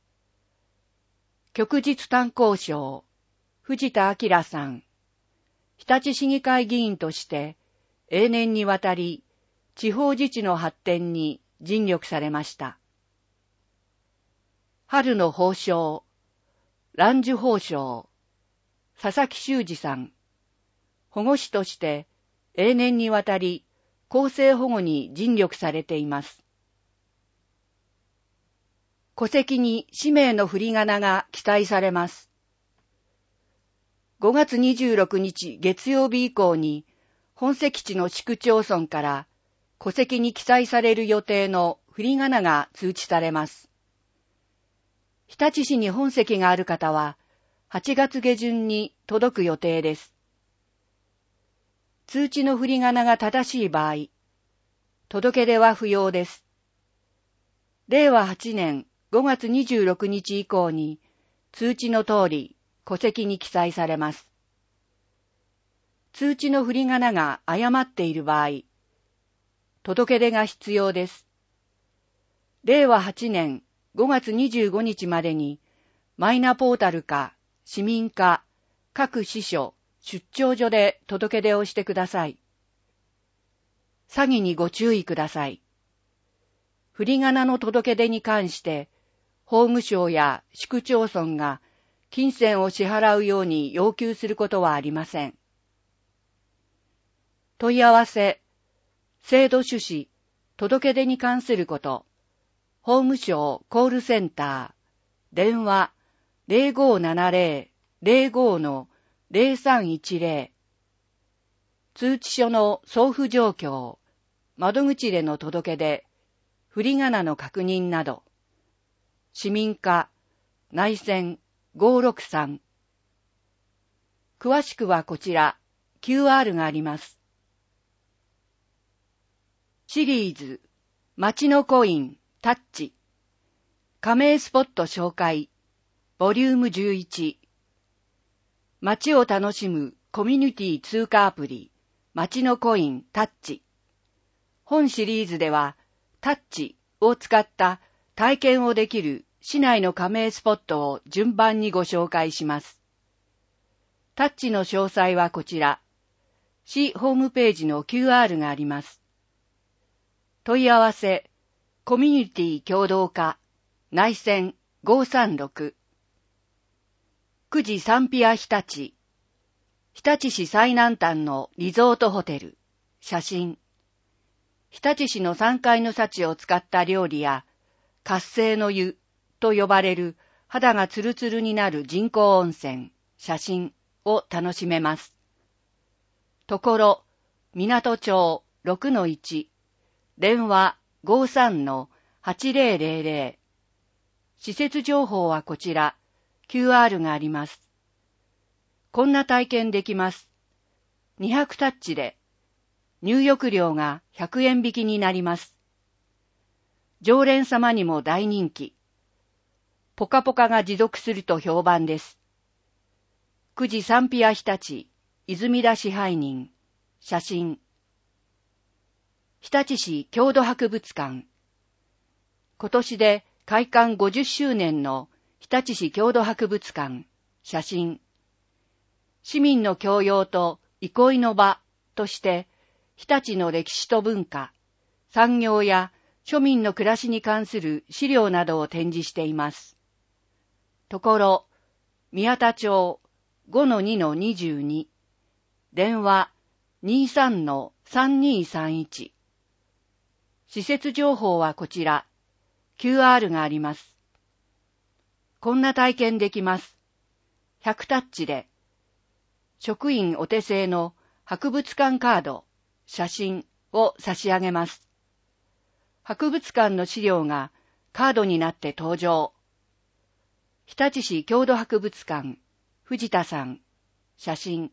旭日炭鉱省、藤田明さん、日立市議会議員として永年にわたり地方自治の発展に尽力されました。春の褒章、蘭寿褒章、佐々木修二さん、保護司として永年にわたり公正保護に尽力されています。戸籍に氏名の振り仮名が記載されます。5月26日月曜日以降に本籍地の市区町村から戸籍に記載される予定の振り仮名が通知されます。日立市に本籍がある方は8月下旬に届く予定です。通知の振り仮名が正しい場合、届け出は不要です。令和8年5月26日以降に通知の通り戸籍に記載されます。通知の振り仮名が誤っている場合、届け出が必要です。令和8年5月25日までにマイナポータルか市民課、各支所、出張所で届け出をしてください。詐欺にご注意ください。振り仮名の届け出に関して、法務省や市区町村が金銭を支払うように要求することはありません。問い合わせ、制度趣旨、届け出に関すること、法務省コールセンター、電話 0570-05-0310、通知書の送付状況、窓口での届け出、振り仮名の確認など、市民課、内線563。詳しくはこちら、QR があります。シリーズ、街のコイン、タッチ。加盟スポット紹介、ボリューム11。街を楽しむコミュニティ通貨アプリ、街のコイン、タッチ。本シリーズでは、タッチを使った体験をできる市内の加盟スポットを順番にご紹介します。タッチの詳細はこちら。市ホームページの QR があります。問い合わせ、コミュニティ協同課、内線536。9時サンピア日立。日立市最南端のリゾートホテル。写真。日立市の3階の幸を使った料理や、活性の湯と呼ばれる肌がツルツルになる人工温泉、写真を楽しめます。ところ、港町 6-1、電話 53-8000。施設情報はこちら、QR があります。こんな体験できます。200タッチで、 入浴料が100円引きになります。常連様にも大人気。ポカポカが持続すると評判です。9時サンピア日立、泉田支配人、写真。日立市郷土博物館。今年で開館50周年の日立市郷土博物館、写真。市民の教養と憩いの場として、日立の歴史と文化、産業や庶民の暮らしに関する資料などを展示しています。ところ、宮田町 5-2-22、電話 23-3231。施設情報はこちら、QR があります。こんな体験できます。100タッチで、職員お手製の博物館カード、写真を差し上げます。博物館の資料がカードになって登場。日立市郷土博物館、藤田さん、写真。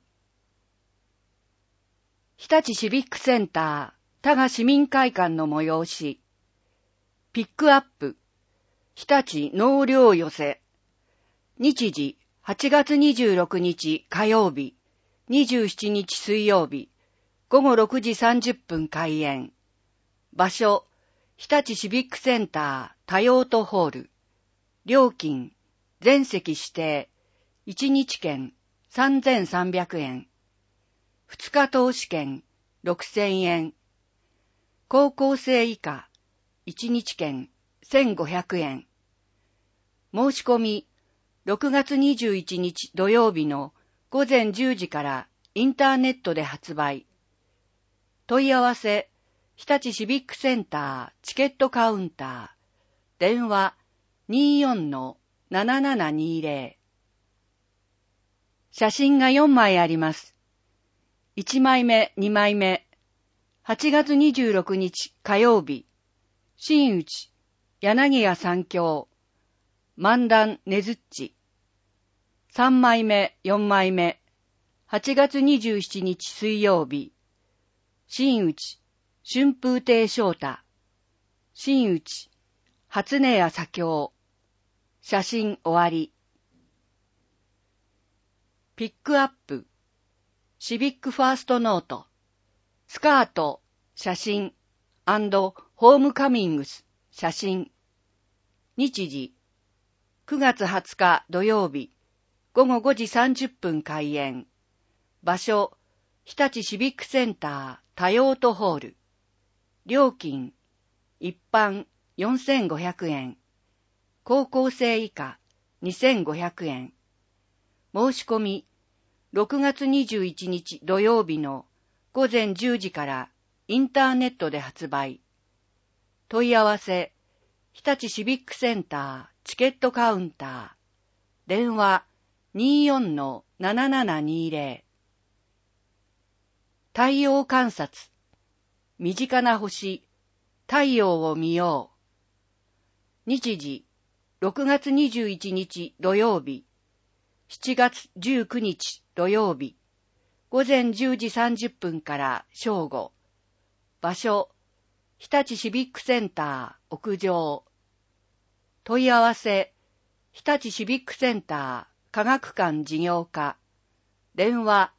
日立シビックセンター、多賀市民会館の催し。ピックアップ、日立納涼寄せ。日時、8月26日火曜日、27日水曜日、午後6時30分開演。場所、日立シビックセンター多用途ホール。料金、全席指定。1日券3300円。2日投資券6000円。高校生以下、1日券1500円。申し込み、6月21日土曜日の午前10時からインターネットで発売。問い合わせ、日立シビックセンターチケットカウンター。電話 24-7720。写真が4枚あります。1枚目、2枚目。8月26日火曜日。新内、柳家三協。漫談ねずっち。3枚目、4枚目。8月27日水曜日。新内、春風亭昇太。新内、初音屋左京。写真終わり。ピックアップ。シビックファーストノート。スカート、写真、&ホームカミングス、写真。日時、9月20日土曜日、午後5時30分開演。場所、日立シビックセンター多用途ホール。料金、一般4500円。高校生以下2500円。申し込み、6月21日土曜日の午前10時からインターネットで発売。問い合わせ、日立シビックセンターチケットカウンター。電話 24-7720。太陽観察。身近な星、太陽を見よう。日時、6月21日土曜日。7月19日土曜日。午前10時30分から正午。場所、日立シビックセンター屋上。問い合わせ、日立シビックセンター科学館事業課。電話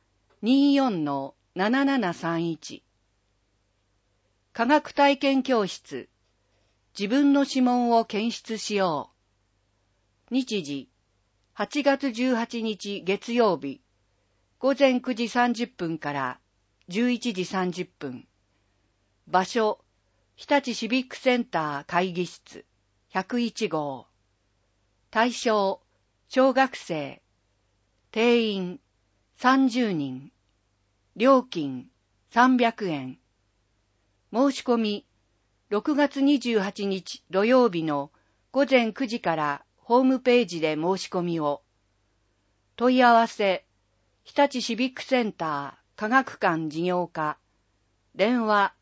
24-7731。科学体験教室。自分の指紋を検出しよう。日時、8月18日月曜日。午前9時30分から11時30分。場所、日立シビックセンター会議室101号。対象、小学生。定員、30人。料金、300円。申し込み、6月28日土曜日の午前9時からホームページで申し込みを。問い合わせ、日立シビックセンター科学館事業課。電話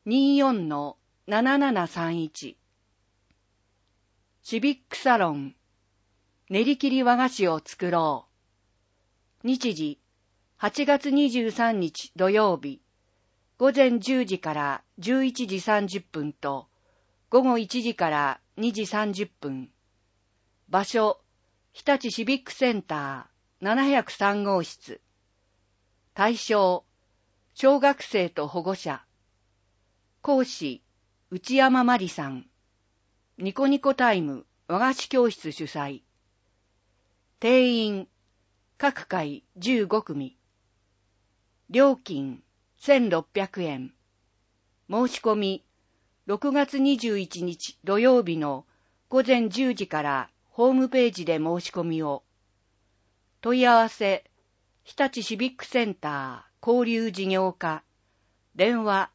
24-7731。シビックサロン。練り切り和菓子を作ろう。日時、8月23日土曜日。 午前10時から11時30分と、午後1時から2時30分。場所、日立シビックセンター703号室。対象、小学生と保護者。講師、内山まりさん。ニコニコタイム和菓子教室主催。定員、各回15組。料金、1600円。申し込み、6月21日土曜日の午前10時からホームページで申し込みを。問い合わせ、日立シビックセンター交流事業課。電話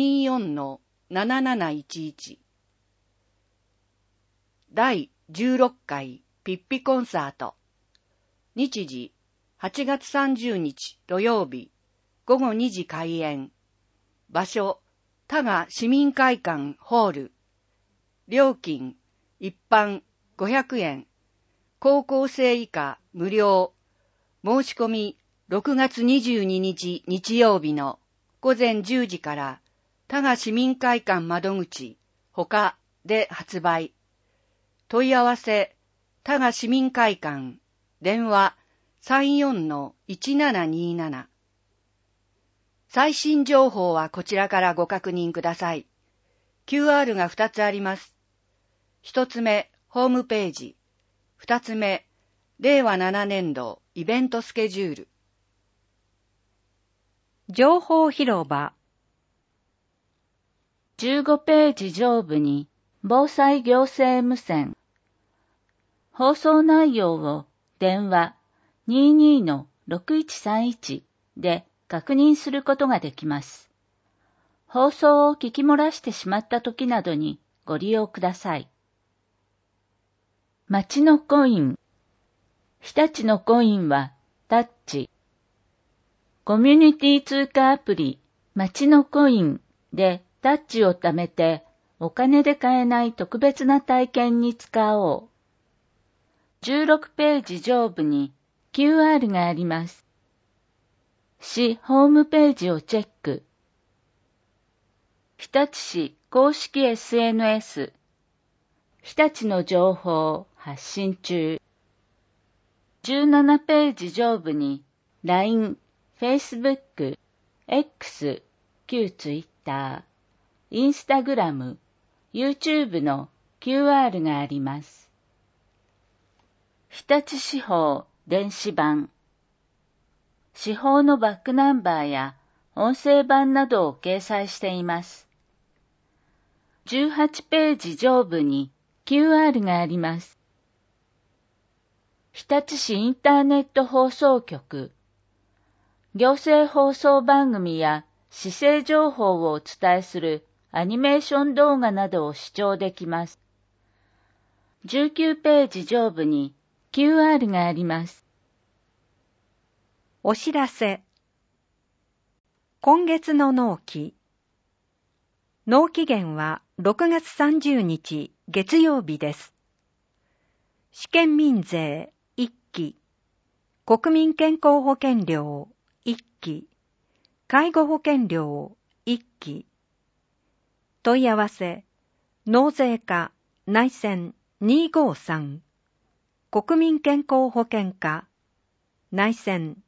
24-7711。第16回ピッピコンサート。日時、8月30日土曜日、午後2時開演。場所、多賀市民会館ホール。料金、一般500円。高校生以下無料。申し込み、6月22日日曜日の午前10時から多賀市民会館窓口、他で発売。問い合わせ、多賀市民会館、電話 34-1727。最新情報はこちらからご確認ください。QR が2つあります。1つ目、ホームページ。2つ目、令和7年度イベントスケジュール。 情報広場。 15ページ上部に防災行政無線。放送内容を電話 22-6131 で確認することができます。放送を聞き漏らしてしまった時などにご利用ください。町のコイン。日立のコインはタッチ。コミュニティ通貨アプリ町のコインでタッチを貯めてお金で買えない特別な体験に使おう。16ページ上部に QR があります。市ホームページをチェック。日立市公式 SNS。日立の情報発信中。17ページ上部に LINE、Facebook、X、旧 Twitter、Instagram、YouTube の QR があります。日立市報電子版。市報のバックナンバーや音声版などを掲載しています。18ページ上部に QR があります。日立市インターネット放送局。行政放送番組や市政情報をお伝えするアニメーション動画などを視聴できます。19ページ上部に QR があります。 お知らせ。今月の納期。納期限は6月30日月曜日です。試験民税1期、国民健康保険料1期、介護保険料1期。問い合わせ、納税課内線253、国民健康保険課内線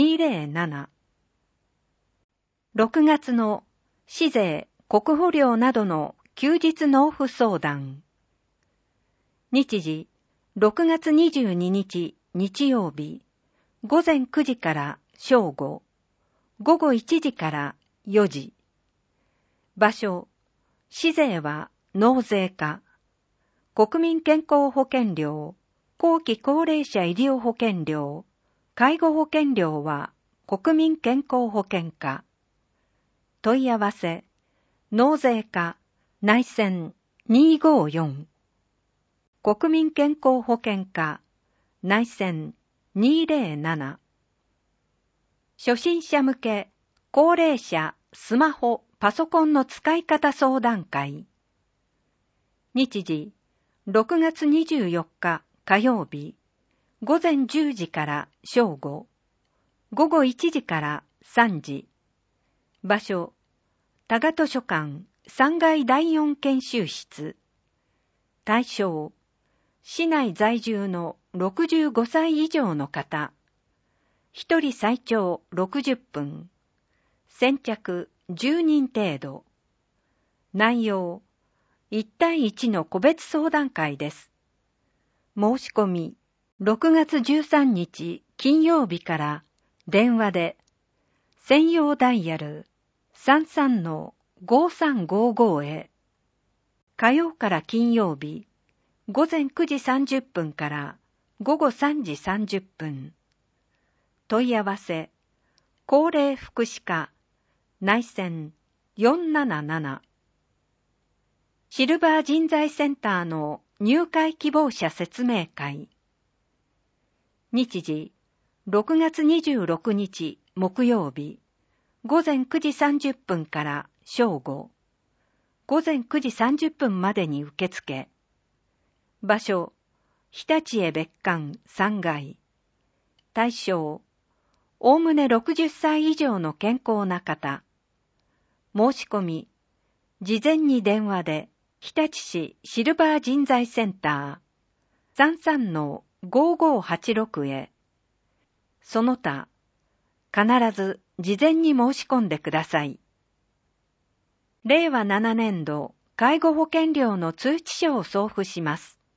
207。6月の市税国保料などの休日納付相談。日時、6月22日日曜日、午前9時から正午、午後1時から4時。場所、市税は納税課、国民健康保険料、後期高齢者医療保険料、介護保険料は国民健康保険課。問い合わせ、納税課内線254、国民健康保険課内線207。初心者向け高齢者スマホパソコンの使い方相談会。日時、6月24日火曜日、午前10時から正午、午後1時から3時。場所、 多賀図書館3階第4研修室。対象、市内在住の65歳以上の方。1人最長60分。先着10人程度。内容、1対1の個別相談会です。申し込み、6月13日金曜日から電話で、専用ダイヤル 33-5355 へ。火曜から金曜日、午前9時30分から午後3時30分。問い合わせ、高齢福祉課、内線477。シルバー人材センターの入会希望者説明会。日時、6月26日木曜日、午前9時30分から正午、午前9時30分までに受付。場所、日立へ別館3階。対象、おおむね60歳以上の健康な方。申し込み、事前に電話で、日立市シルバー人材センター 33-5586 へ。その他、必ず事前に申し込んでください。令和7年度介護保険料の通知書を送付します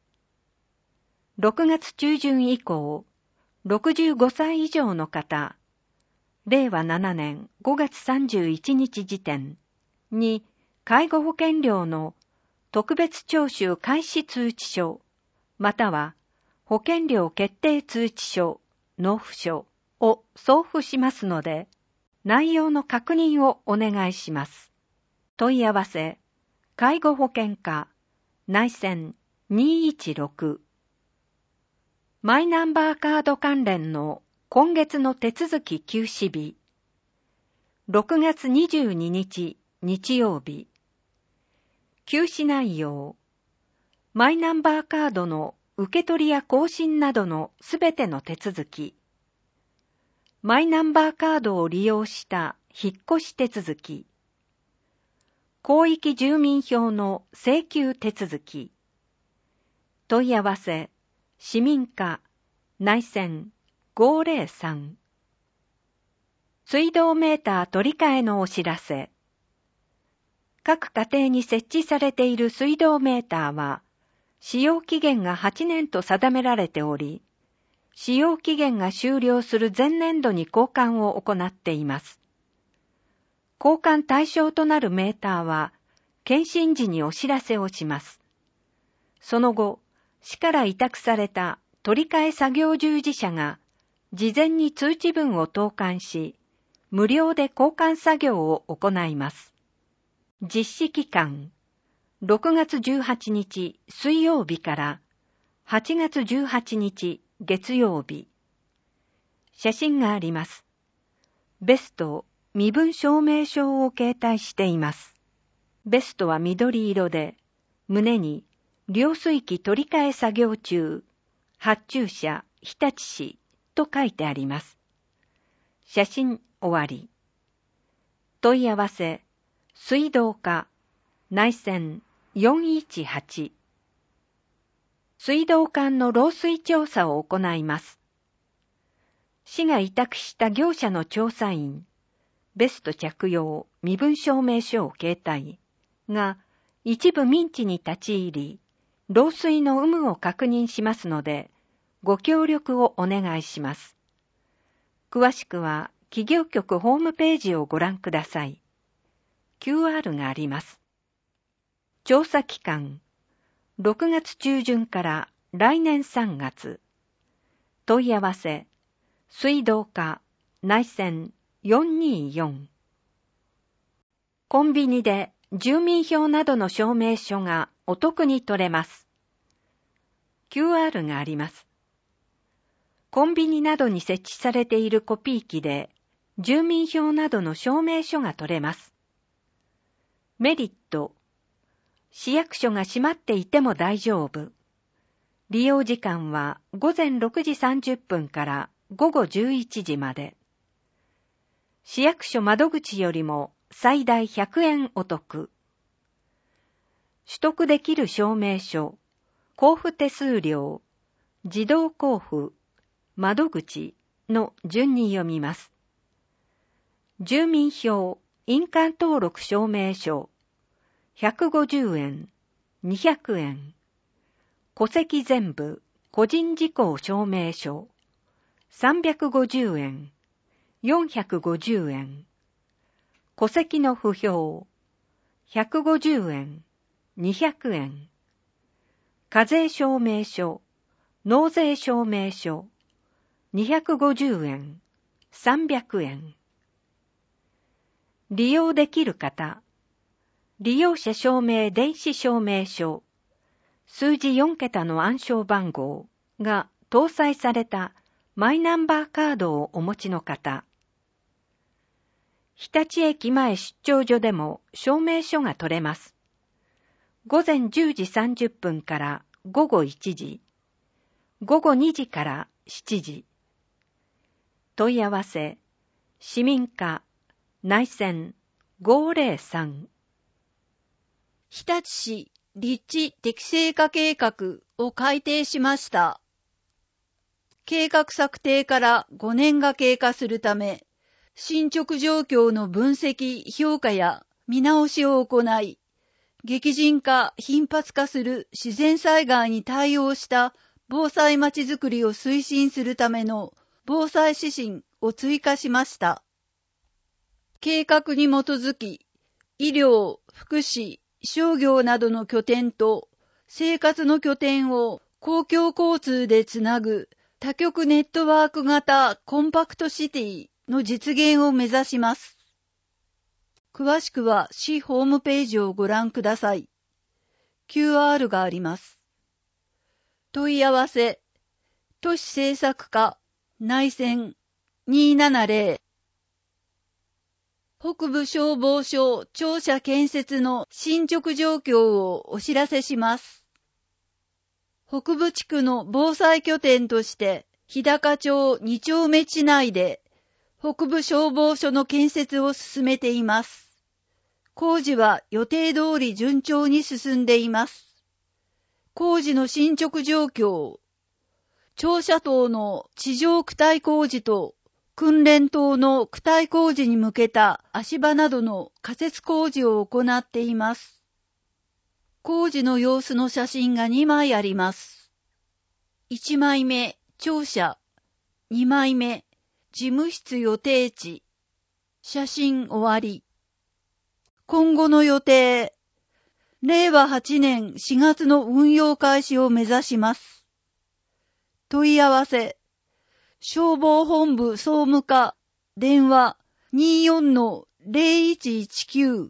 。6月中旬以降、65歳以上の方、令和7年5月31日時点に介護保険料の特別徴収開始通知書、または保険料決定通知書、納付書を送付しますので、内容の確認をお願いします。問い合わせ、介護保険課、内線216。マイナンバーカード関連の今月の手続き休止日。6月22日日曜日。休止内容。マイナンバーカードの受け取りや更新などのすべての手続き。マイナンバーカードを利用した引っ越し手続き。広域住民票の請求手続き。問い合わせ、市民課、内線503。水道メーター取り替えのお知らせ。各家庭に設置されている水道メーターは、使用期限が8年と定められており、使用期限が終了する前年度に交換を行っています。交換対象となるメーターは、検針時にお知らせをします。その後、市から委託された取り替え作業従事者が、事前に通知文を投函し、無料で交換作業を行います。実施期間、6月18日水曜日から8月18日月曜日。写真があります。ベスト、身分証明書を携帯しています。ベストは緑色で、胸に、両水器取り替え作業中、発注者、日立市と書いてあります。写真終わり。問い合わせ、水道課、内線418。水道管の漏水調査を行います。市が委託した業者の調査員、ベスト着用、身分証明書を携帯が一部民地に立ち入り、漏水の有無を確認しますので、ご協力をお願いします。詳しくは企業局ホームページをご覧ください。QR があります。調査期間、6月中旬から来年3月。問い合わせ、水道課、内線424。コンビニで住民票などの証明書がお得に取れます。QR があります。コンビニなどに設置されているコピー機で住民票などの証明書が取れます。メリット。市役所が閉まっていても大丈夫。利用時間は午前6時30分から午後11時まで。市役所窓口よりも最大100円お得。取得できる証明書、交付手数料、自動交付、窓口の順に読みます。住民票、印鑑登録証明書、150円、200円。戸籍全部、個人事項証明書、350円、450円。戸籍の不評、150円、200円。課税証明書、納税証明書、250円、300円。利用できる方、利用者証明電子証明書、数字4桁の暗証番号が搭載されたマイナンバーカードをお持ちの方、日立駅前出張所でも証明書が取れます。午前10時30分から午後1時、午後2時から7時。問い合わせ、市民課、内線503。 日立市立地適正化計画を改定しました。計画策定から5年が経過するため、進捗状況の分析・評価や見直しを行い、激甚化・頻発化する自然災害に対応した防災まちづくりを推進するための防災指針を追加しました。計画に基づき、医療、福祉、商業などの拠点と生活の拠点を公共交通でつなぐ多極ネットワーク型コンパクトシティの実現を目指します。詳しくは市ホームページをご覧ください。QR があります。問い合わせ、都市政策課、内線270。北部消防署庁舎建設の進捗状況をお知らせします。北部地区の防災拠点として、日高町2丁目地内で、北部消防署の建設を進めています。工事は予定通り順調に進んでいます。工事の進捗状況、庁舎棟の地上躯体工事と訓練棟の躯体工事に向けた足場などの仮設工事を行っています。工事の様子の写真が2枚あります。1枚目、庁舎。2枚目、事務室予定地。写真終わり。今後の予定。令和8年4月の運用開始を目指します。問い合わせ。消防本部総務課。電話 24-0119。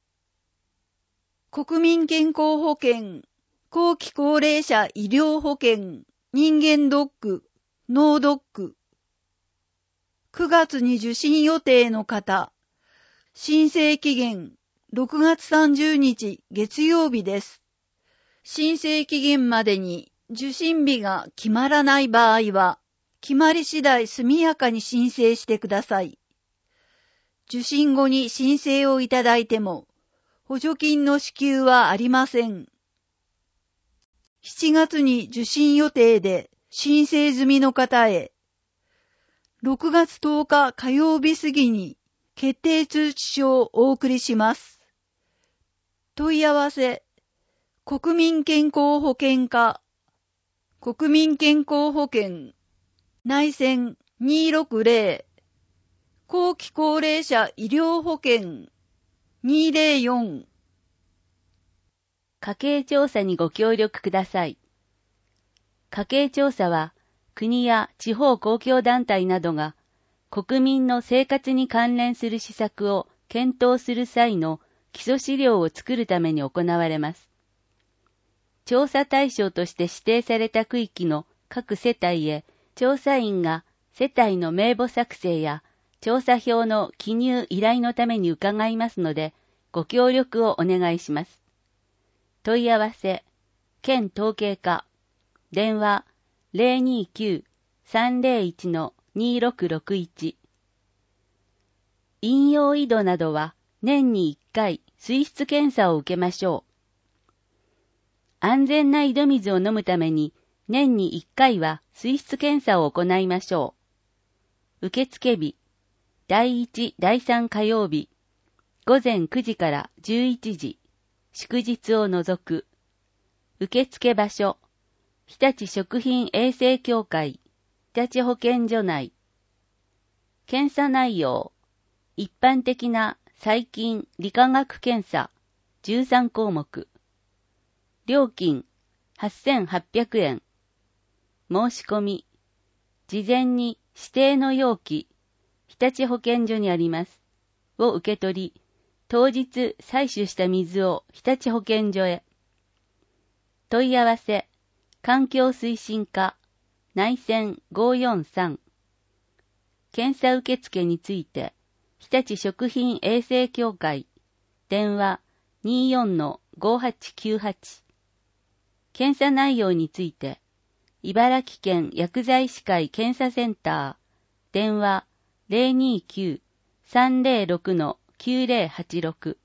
国民健康保険。後期高齢者医療保険。人間ドック。脳ドック。9月に受診予定の方。申請期限6月30日月曜日です。申請期限までに受診日が決まらない場合は、決まり次第速やかに申請してください。受診後に申請をいただいても、補助金の支給はありません。7月に受診予定で申請済みの方へ、6月10日火曜日過ぎに決定通知書をお送りします。問い合わせ、国民健康保険課、国民健康保険、内線260、後期高齢者医療保険204。 家計調査にご協力ください。家計調査は、国や地方公共団体などが国民の生活に関連する施策を検討する際の基礎資料を作るために行われます。調査対象として指定された区域の各世帯へ調査員が世帯の名簿作成や調査票の記入依頼のために伺いますので、ご協力をお願いします。問い合わせ、県統計課、電話029-301-2661。引用井戸などは年に1回水質検査を受けましょう。安全な井戸水を飲むために年に1回は水質検査を行いましょう。受付日、第1、第3火曜日、午前9時から11時、祝日を除く。受付場所、日立食品衛生協会、日立保健所内。検査内容、一般的な細菌理化学検査、13項目。料金、8800円。申し込み、事前に指定の容器、日立保健所にあります、を受け取り、当日採取した水を日立保健所へ。問い合わせ、環境推進課、内線543。検査受付について、日立食品衛生協会、電話 24-5898。検査内容について、茨城県薬剤師会検査センター、電話 029-306-9086。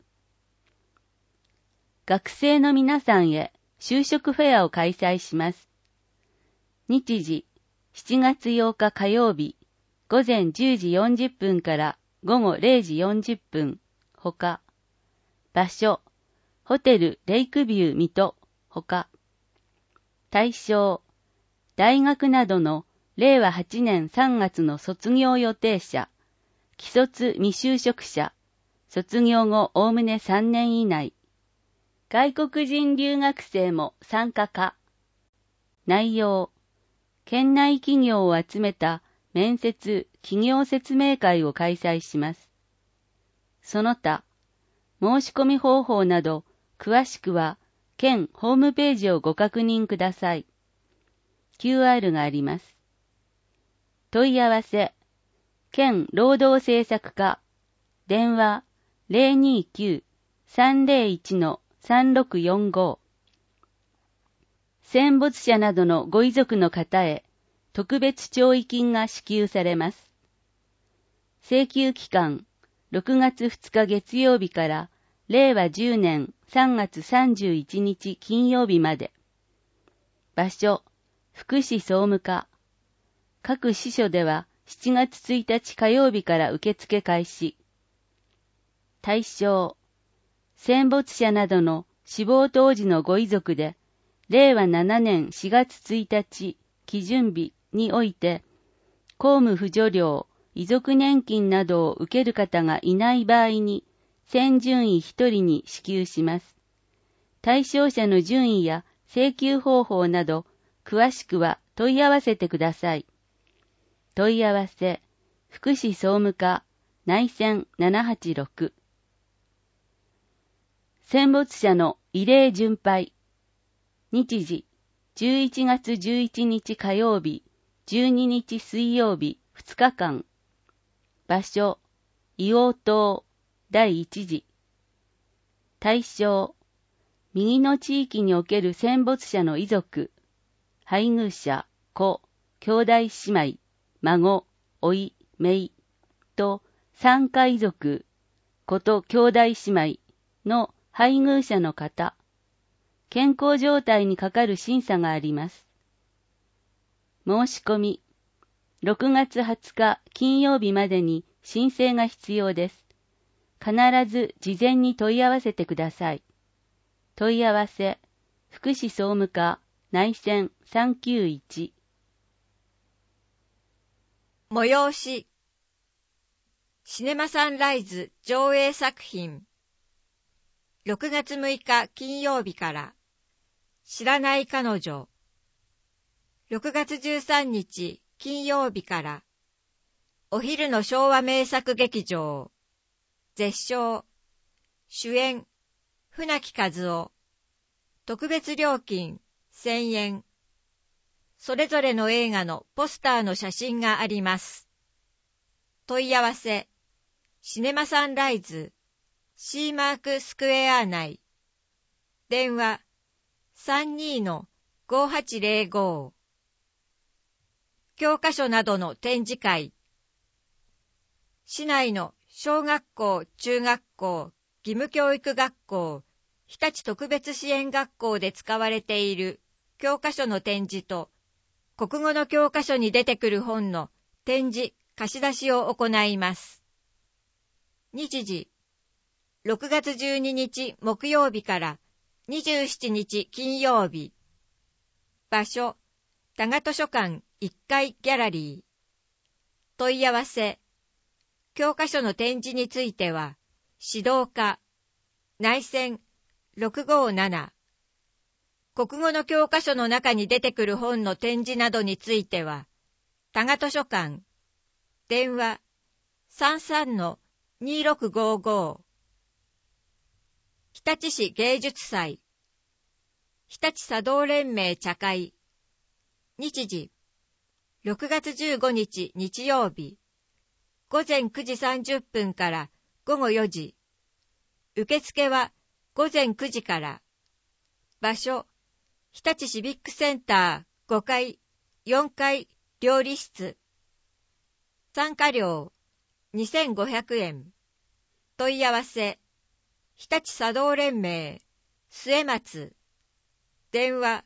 学生の皆さんへ就職フェアを開催します。日時、7月8日火曜日、午前10時40分から午後0時40分、ほか。場所、ホテルレイクビュー水戸、ほか。対象、大学などの令和8年3月の卒業予定者、既卒未就職者、卒業後おおむね3年以内。外国人留学生も参加か。内容、県内企業を集めた面接・企業説明会を開催します。その他、申し込み方法など、詳しくは、県ホームページをご確認ください。QR があります。問い合わせ、県労働政策課、電話 029-301-3645。戦没者などのご遺族の方へ、特別弔慰金が支給されます。請求期間、6月2日月曜日から令和10年3月31日金曜日まで。場所、福祉総務課。各支所では7月1日火曜日から受付開始。対象、戦没者などの死亡当時のご遺族で、令和7年4月1日基準日において、公務扶助料、遺族年金などを受ける方がいない場合に、先順位1人に支給します。対象者の順位や請求方法など、詳しくは問い合わせてください。問い合わせ、福祉総務課、内線786。戦没者の慰霊巡拝。日時、11月11日火曜日、12日水曜日2日間。場所、硫黄島、第1次。対象、右の地域における戦没者の遺族、配偶者、子、兄弟姉妹、孫、甥、姪と参加遺族、子と兄弟姉妹の配偶者の方、健康状態にかかる審査があります。申し込み、6月20日金曜日までに申請が必要です。必ず事前に問い合わせてください。問い合わせ、福祉総務課、内線391。 催し、シネマサンライズ上映作品。6月6日金曜日から、知らない彼女。6月13日金曜日から、お昼の昭和名作劇場。絶唱。主演、船木和夫。特別料金、1000円。それぞれの映画のポスターの写真があります。問い合わせ、シネマサンライズ、C マークスクエア内。電話、32-5805。教科書などの展示会。市内の小学校、中学校、義務教育学校、日立特別支援学校で使われている教科書の展示と、国語の教科書に出てくる本の展示、貸し出しを行います。日時、6月12日木曜日から27日金曜日。場所、多賀図書館1階ギャラリー。問い合わせ、教科書の展示については、指導課、内線657。国語の教科書の中に出てくる本の展示などについては、多賀図書館、電話 33-2655。日立市芸術祭、日立茶道連盟茶会。日時、6月15日日曜日、午前9時30分から午後4時。受付は午前9時から。場所、日立シビックセンター5階、4階料理室。参加料2500円。問い合わせ、日立茶道連盟末松。電話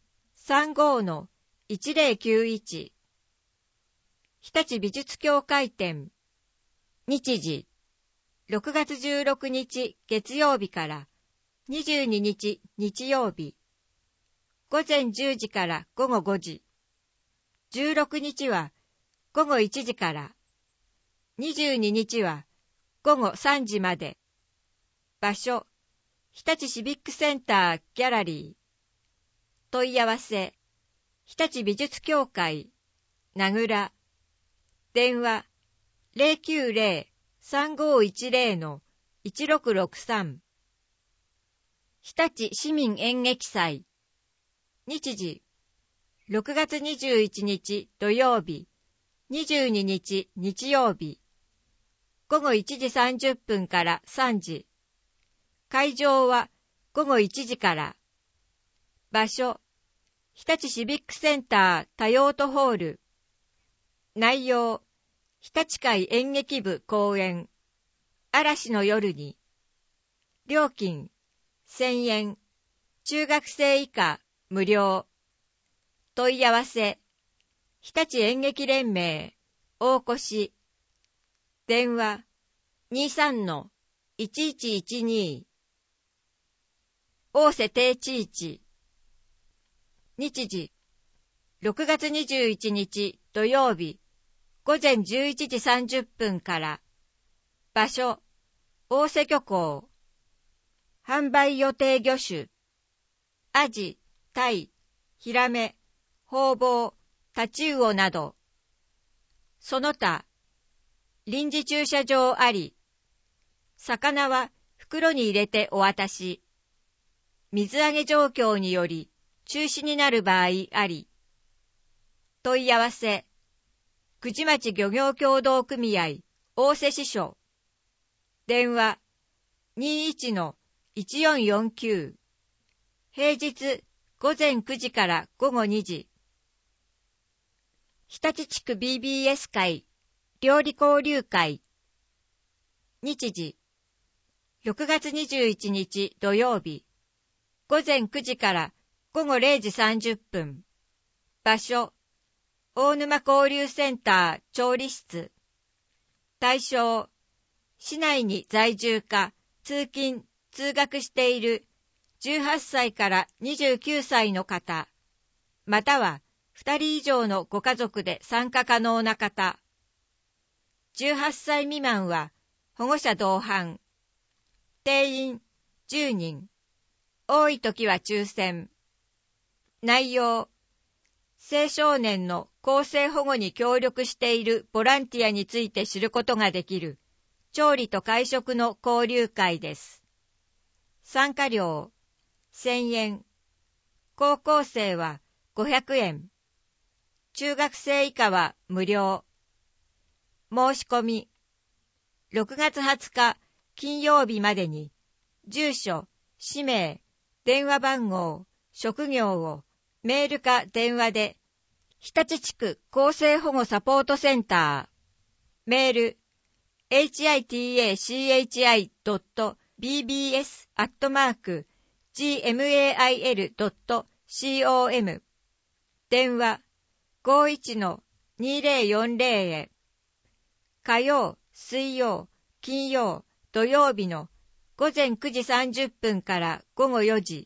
35-1091。日立美術協会展。日時、6月16日月曜日から22日日曜日。午前10時から午後5時。16日は午後1時から。22日は午後3時まで。場所、日立シビックセンターギャラリー。問い合わせ、日立美術協会、名倉。電話、090-3510-1663。日立市民演劇祭。日時、6月21日土曜日、22日日曜日。午後1時30分から3時。会場は午後1時から。場所、日立シビックセンター多用途ホール。内容、日立会演劇部公演。嵐の夜に。料金、1000円。中学生以下、無料。問い合わせ、日立演劇連盟、大越。電話、23-1112。大瀬定地域。日時、6月21日土曜日、午前11時30分から。場所、大瀬漁港。販売予定魚種、アジ、タイ、ヒラメ、ホウボウ、タチウオなど。その他、臨時駐車場あり。魚は袋に入れてお渡し。水揚げ状況により中止になる場合あり。問い合わせ、久慈町漁業協同組合大瀬支所。電話 21-1449。平日午前9時から午後2時。日立地区 BBS 会料理交流会。日時、6月21日土曜日。午前9時から午後0時30分。場所、大沼交流センター調理室。対象、市内に在住か通勤・通学している18歳から29歳の方、または2人以上のご家族で参加可能な方。18歳未満は保護者同伴。定員10人。多い時は抽選。内容、青少年の更生保護に協力しているボランティアについて知ることができる調理と会食の交流会です。参加料1000円。高校生は500円。中学生以下は無料。申し込み、6月20日金曜日までに、住所、氏名、電話番号、職業をメールか電話で、日立地区更生保護サポートセンター、メール hitakachi.bbs@gmail.com 電話 51-2040 へ。火曜、水曜、金曜、土曜日の午前9時30分から午後4時。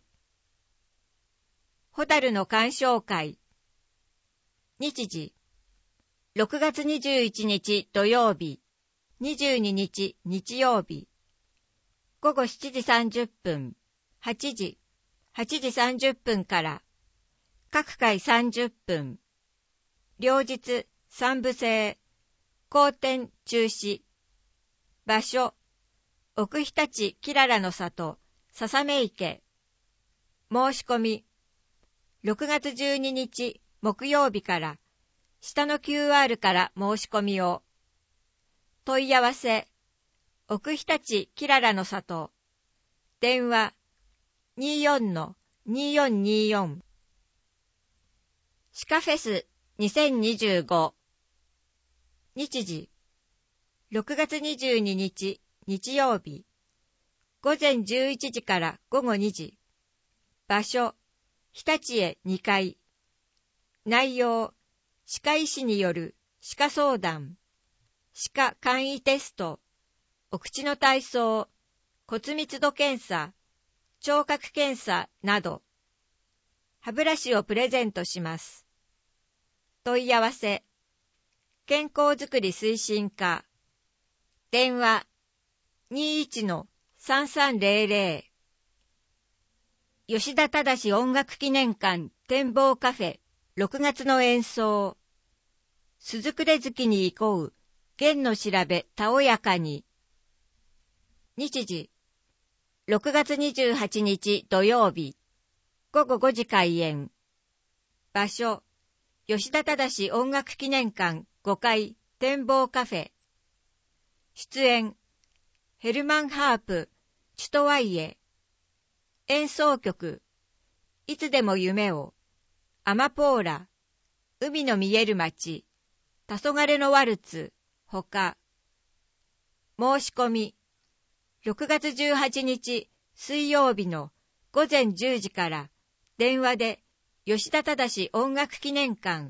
ホタルの鑑賞会。日時。6月21日土曜日、22日日曜日。午後7時30分、8時、8時30分から。各回30分。両日3部制。後天中止。場所。奥日立きららの里、笹目池。申し込み。6月12日木曜日から、下の QR から申し込みを。問い合わせ。奥日立きららの里。電話。24-2424。シカフェス2025。日時。6月22日日曜日。午前11時から午後2時。場所。日立へ2階。内容。歯科医師による歯科相談。歯科簡易テスト。お口の体操。骨密度検査。聴覚検査など。歯ブラシをプレゼントします。問い合わせ。健康づくり推進課。電話 21-3300。吉田忠音楽記念館展望カフェ6月の演奏。鈴暮月に行こう。弦の調べたおやかに。日時。6月28日土曜日。午後5時開演。場所。吉田忠音楽記念館5階展望カフェ。出演。ヘルマン・ハープ、チュトワイエ。演奏曲。いつでも夢を。アマポーラ。海の見える街。黄昏のワルツ。ほか。申し込み。6月18日水曜日の午前10時から電話で吉田忠音楽記念館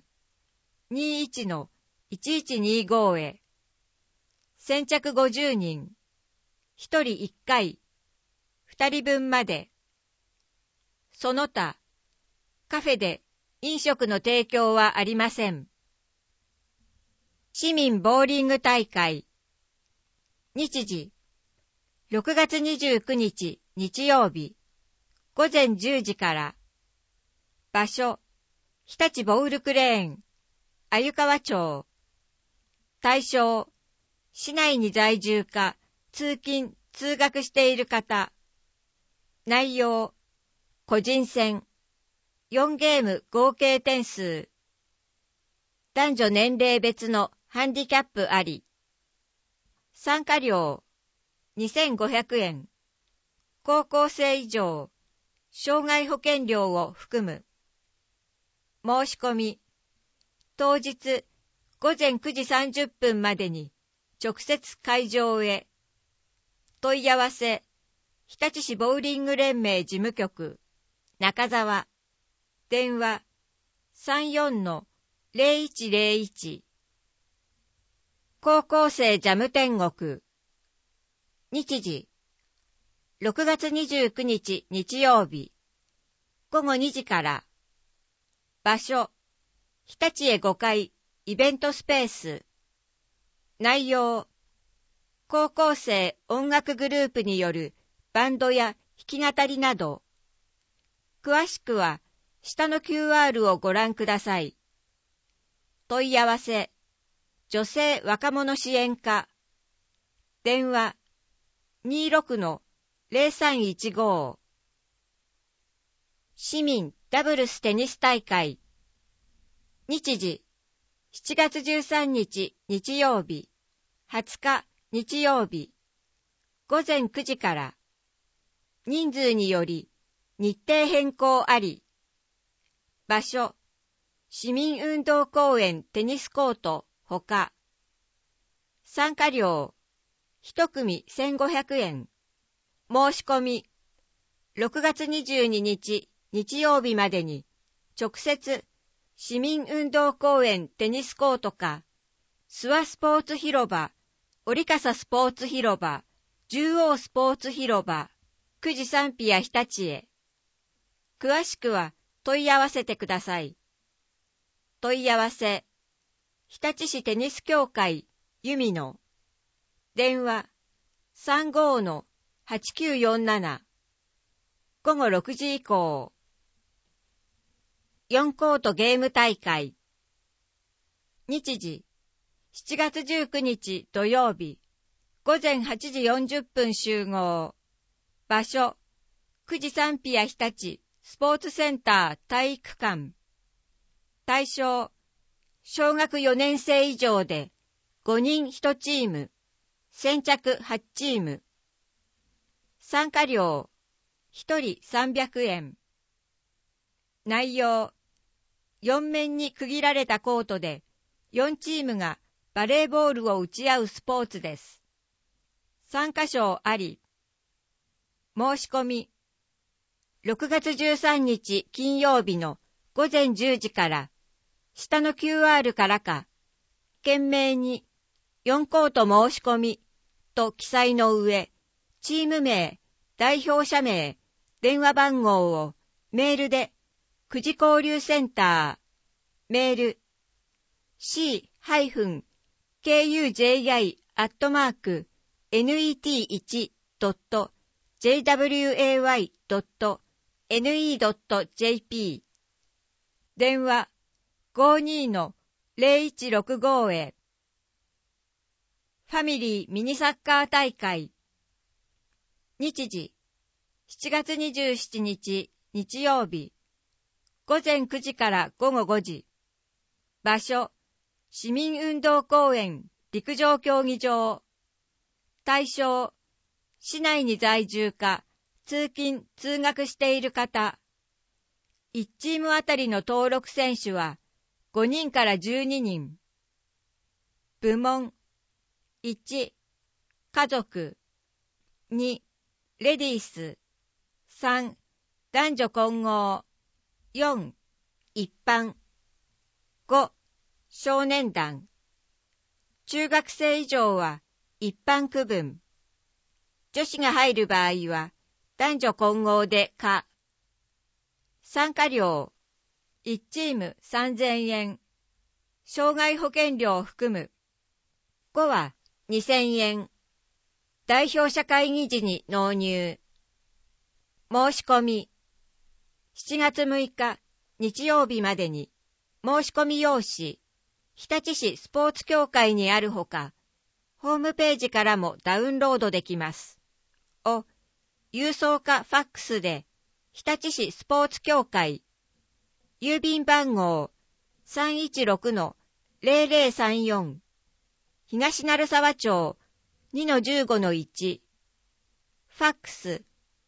21-1125 へ。先着50人。1人1回。2人分まで。その他、カフェで飲食の提供はありません。市民ボーリング大会。日時。6月29日日曜日。午前10時から。場所。日立ボウルクレーン。鮎川町。対象。市内に在住か、通勤・通学している方。内容。個人戦。4ゲーム合計点数。男女年齢別のハンディキャップあり。参加料。2500円。高校生以上。障害保険料を含む。申し込み。当日午前9時30分までに直接会場へ。問い合わせ。日立市ボウリング連盟事務局。中沢。電話。34-0101。高校生ジャム天国。日時。6月29日日曜日。午後2時から。場所。日立へ5階イベントスペース。内容。高校生音楽グループによるバンドや弾き語りなど。詳しくは下の QR をご覧ください。問い合わせ。女性若者支援課。電話。26-0315。市民ダブルステニス大会。日時。7月13日日曜日。20日日曜日。午前9時から。人数により日程変更あり。場所。市民運動公園テニスコートほか。参加料 1組1500円。申し込み、6月22日日曜日までに、直接、市民運動公園テニスコートか、諏訪スポーツ広場、折笠スポーツ広場、十王スポーツ広場、久慈サンピア日立へ。詳しくは問い合わせてください。問い合わせ、日立市テニス協会弓野。電話、35-8947。午後6時以降。4コートゲーム大会。日時、7月19日土曜日、午前8時40分集合。場所、久慈サンピア日立スポーツセンター体育館。対象、小学4年生以上で5人1チーム、先着8チーム。参加料、1人300円。内容、4面に区切られたコートで4チームがバレーボールを打ち合うスポーツです。参加賞あり。申し込み、6月13日金曜日の午前10時から下の QR からか、懸命に4コート申し込みと記載の上、チーム名、代表者名、電話番号をメールで久慈交流センター、メール c-kuji.net.jway.ne.jp 電話 52-0165 へ。ファミリーミニサッカー大会。日時、7月27日日曜日、午前9時から午後5時。場所、市民運動公園陸上競技場。対象、市内に在住か通勤・通学している方。1チームあたりの登録選手は5人から12人。部門、1、家族。2、レディース。3、男女混合。4、一般。5、少年団。中学生以上は一般区分。女子が入る場合は男女混合で可。参加料、1チーム3000円。障害保険料を含む。5は2000円。代表者会議時に納入。申し込み。7月6日日曜日までに申し込み用紙、日立市スポーツ協会にあるほか、ホームページからもダウンロードできます。を、郵送かファックスで、日立市スポーツ協会、郵便番号 316-0034、東鳴沢町 2-15-1、ファックス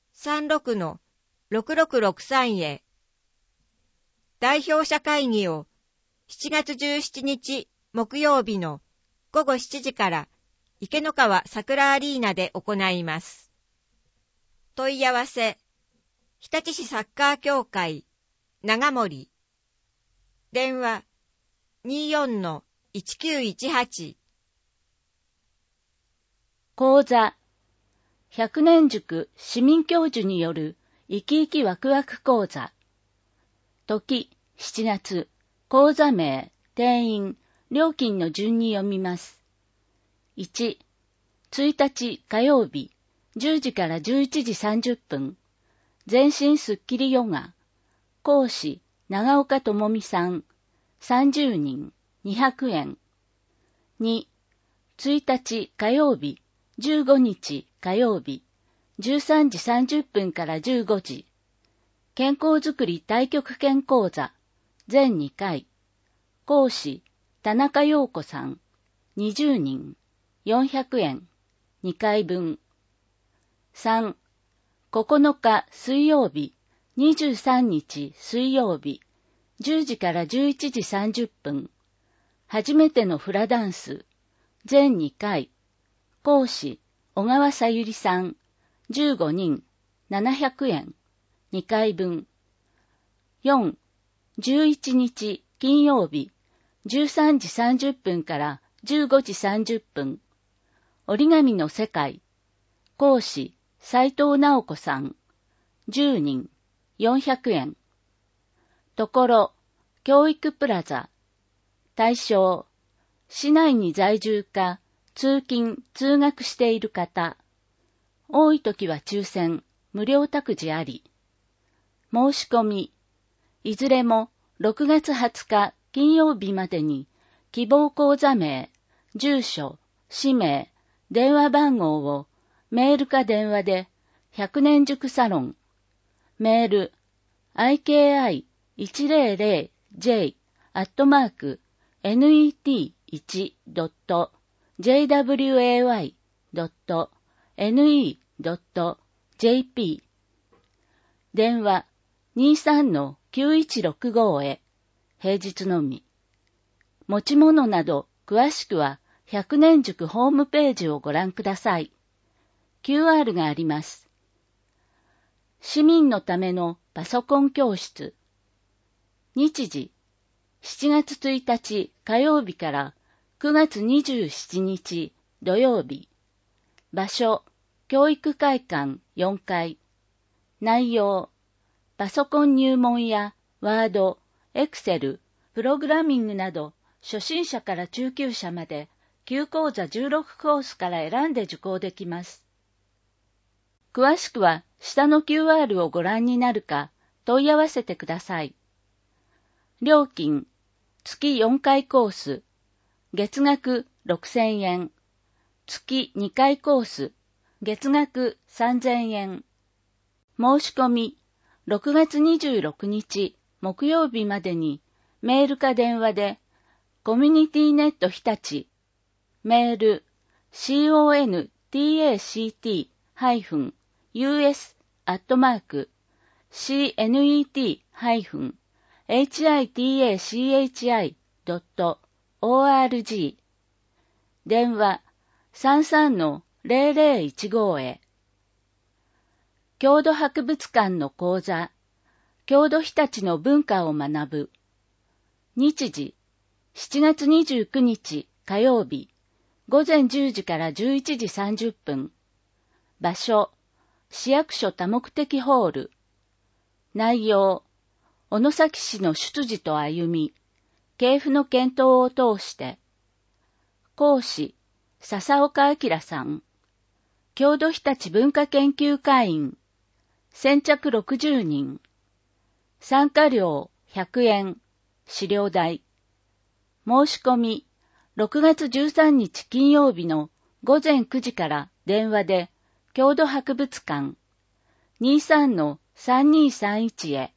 36-6663 へ。代表者会議を7月17日木曜日の午後7時から池の川桜アリーナで行います。問い合わせ、日立市サッカー協会長森。電話 24-1918。 講座、百年塾市民教授による生き生きワクワク講座。時、7月、講座名、定員、料金の順に読みます。1、1日火曜日、10時から11時30分、全身すっきりヨガ、講師、長岡智美さん、30人、200円。2、1日火曜日、15日火曜日、13時30分から15時、健康づくり太極拳講座、全2回、講師、田中陽子さん、20人、400円、2回分。3、9日水曜日、23日水曜日、10時から11時30分、初めてのフラダンス、全2回、講師、 小川さゆりさん、15人、700円、2回分。4、11日金曜日、13時30分から15時30分。折り紙の世界。講師、斉藤直子さん。10人、400円。ところ、教育プラザ。対象、市内に在住か、通勤・通学している方。多い時は抽選、無料託児あり。申し込み。いずれも6月20日金曜日までに、希望講座名、住所、氏名、電話番号をメールか電話で、100年塾サロン。メール、ikaI100j@net.jway.ne.jp 電話 23-9165 へ、平日のみ。持ち物など詳しくは100年塾ホームページをご覧ください。QR があります。市民のためのパソコン教室。日時、7月1日火曜日から9月27日土曜日。場所、教育会館4階。内容、パソコン入門やワード、エクセル、プログラミングなど初心者から中級者まで9講座16コースから選んで受講できます。詳しくは下の QR をご覧になるか問い合わせてください。料金、月4回コース、月額6000円、月2回コース、月額3000円。申し込み、6月26日木曜日までにメールか電話で、コミュニティネット日立、メール、contact-us-hitchi.org 電話 33-0015 へ。郷土博物館の講座、郷土日立の文化を学ぶ。日時、7月29日火曜日、午前10時から11時30分。場所、市役所多目的ホール。内容、小野崎市の出自と歩み、系譜の検討を通して。講師、笹岡明さん。郷土日立文化研究会員。先着60人。参加料100円。資料代。申し込み、6月13日金曜日の午前9時から電話で、郷土博物館 23-3231 へ。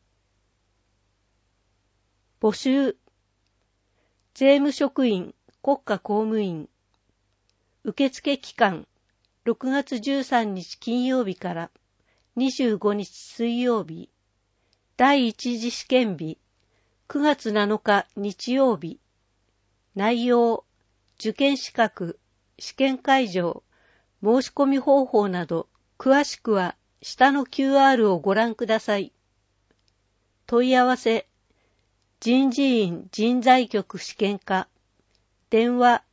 募集。税務職員、国家公務員。受付期間、6月13日金曜日から25日水曜日。第一次試験日、9月7日日曜日。内容、受験資格、試験会場、申し込み方法など、詳しくは下の QR をご覧ください。問い合わせ、人事院人材局試験課、電話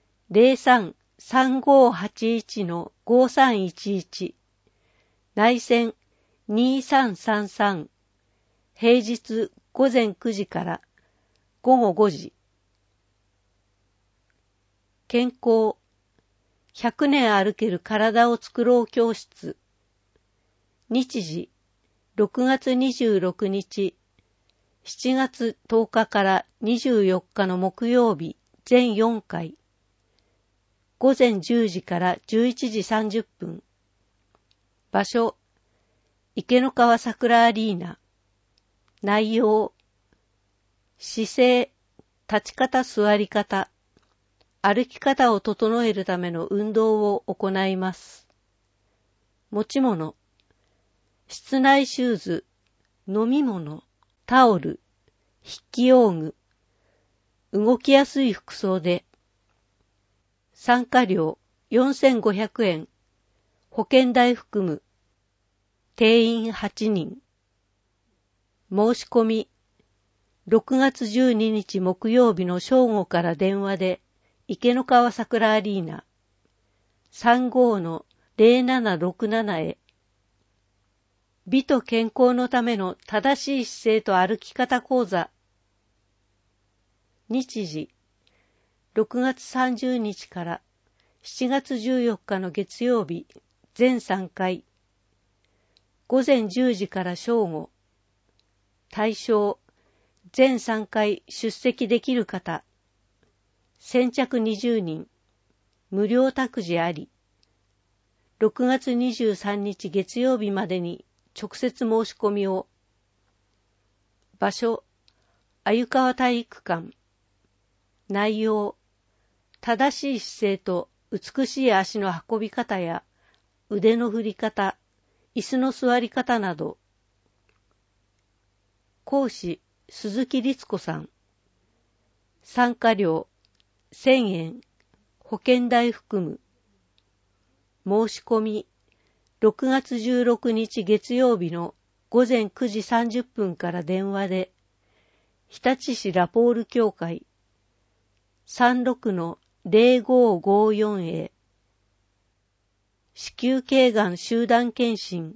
03-3581-5311、内線2333、平日午前9時から午後5時。健康、100年歩ける体を作ろう教室。日時、6月26日、7月10日から24日の木曜日、全4回。午前10時から11時30分。場所、池の川桜アリーナ。内容、姿勢、立ち方座り方、歩き方を整えるための運動を行います。持ち物、室内シューズ、飲み物、タオル、筆記用具、動きやすい服装で。参加料 4500円。保険代含む。定員8人。申し込み。6月12日木曜日の正午から電話で、池の川桜アリーナ。35-0767 へ。美と健康のための正しい姿勢と歩き方講座。日時。6月30日から7月14日の月曜日、全3回。午前10時から正午。対象。全3回出席できる方。先着20人。無料託児あり。6月23日月曜日までに直接申し込みを。場所。鮎川体育館。内容。正しい姿勢と美しい足の運び方や腕の振り方、椅子の座り方など。講師、鈴木律子さん。参加料、1000円。保険代含む。申し込み、6月16日月曜日の午前9時30分から電話で、日立市ラポール協会、36-0554 へ。子宮頸がん集団検診。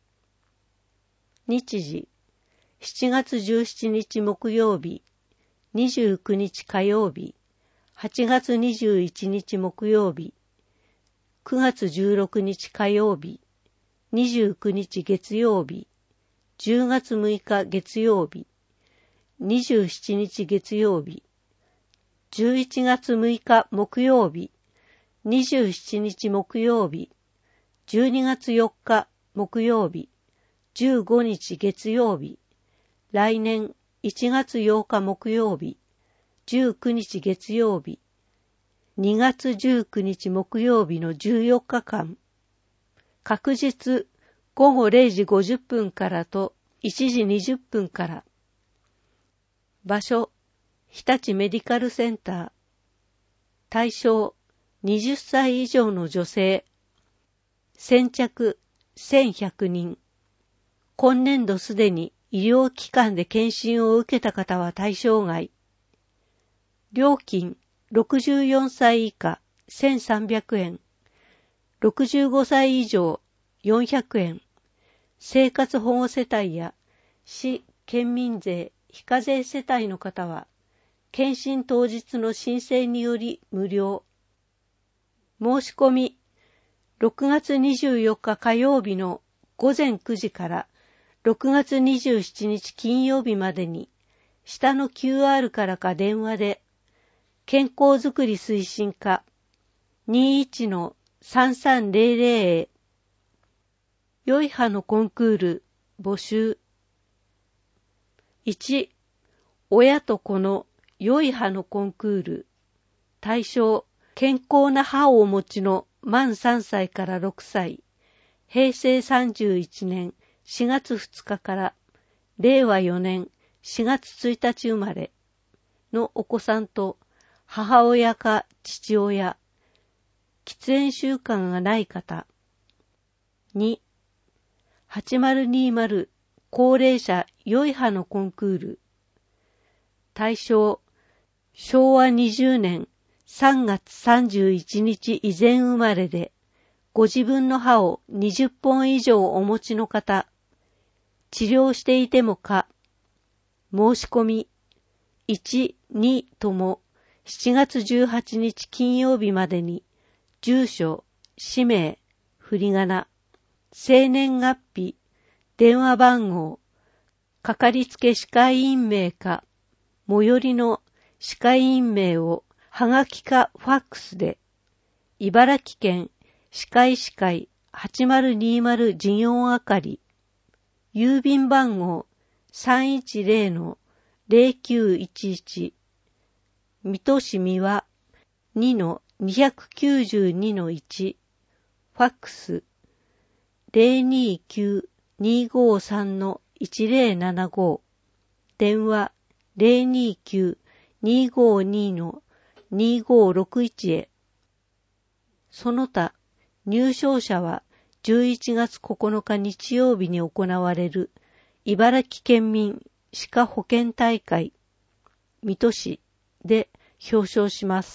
日時、7月17日木曜日、29日火曜日、8月21日木曜日、9月16日火曜日、29日月曜日、10月6日月曜日、27日月曜日、11月6日木曜日、27日木曜日、12月4日木曜日、15日月曜日、来年1月8日木曜日、19日月曜日、2月19日木曜日の14日間、確実午後0時50分からと1時20分から。場所、日立メディカルセンター。対象、20歳以上の女性。先着、1100人。今年度すでに医療機関で検診を受けた方は対象外。料金、64歳以下、1300円。65歳以上、400円。生活保護世帯や市県民税非課税世帯の方は、検診当日の申請により無料。申し込み、6月24日火曜日の午前9時から6月27日金曜日までに、下の QR からか電話で、健康づくり推進課 21-3300 へ。良い歯のコンクール募集。1、親と子の良い歯のコンクール。対象、健康な歯をお持ちの満3歳から6歳、平成31年4月2日から令和4年4月1日生まれのお子さんと母親か父親、喫煙習慣がない方。2、8020高齢者良い歯のコンクール。対象、昭和20年3月31日以前生まれで、ご自分の歯を20本以上お持ちの方、治療していてもか、申し込み、1、2とも7月18日金曜日までに、住所、氏名、振り仮名、生年月日、電話番号、かかりつけ歯科医院名か、最寄りの歯科医院名をはがきかファックスで、茨城県歯科医師会8020事業係、郵便番号 310-0911、水戸市三輪 2-292-1、ファックス 029-253-1075、電話 029-252-2561 へ。 その他、入賞者は11月9日日曜日に行われる茨城県民歯科保健大会水戸市で表彰します。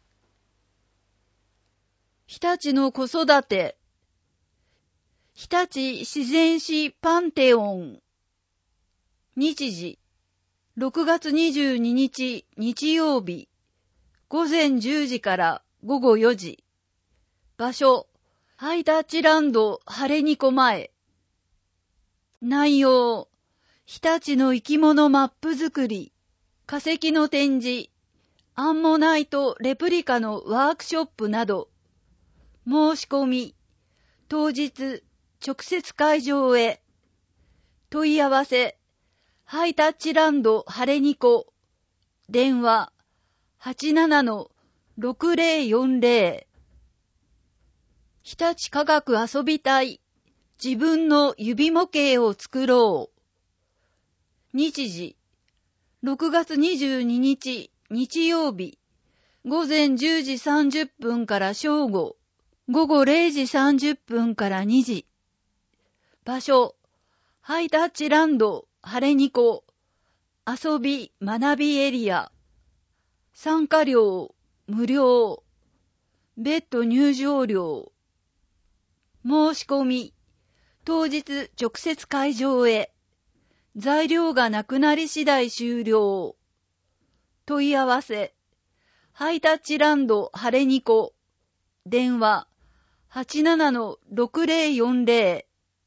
日立の子育て。日立自然史パンテオン。日時、6月22日日曜日、午前10時から午後4時。場所、ハイタッチランド晴れにこ前。内容、日立の生き物マップ作り、化石の展示、アンモナイトレプリカのワークショップなど。申し込み、当日、直接会場へ。問い合わせ、ハイタッチランド晴れにこ。電話、87-6040。日立科学遊びたい。自分の指模型を作ろう。日時、6月22日日曜日、午前10時30分から正午、午後0時30分から2時。場所、ハイタッチランド晴れにこ。遊び学びエリア。参加料無料。別途入場料。申し込み、当日直接会場へ。材料がなくなり次第終了。問い合わせ、ハイタッチランド晴れにこ。電話、87-6040。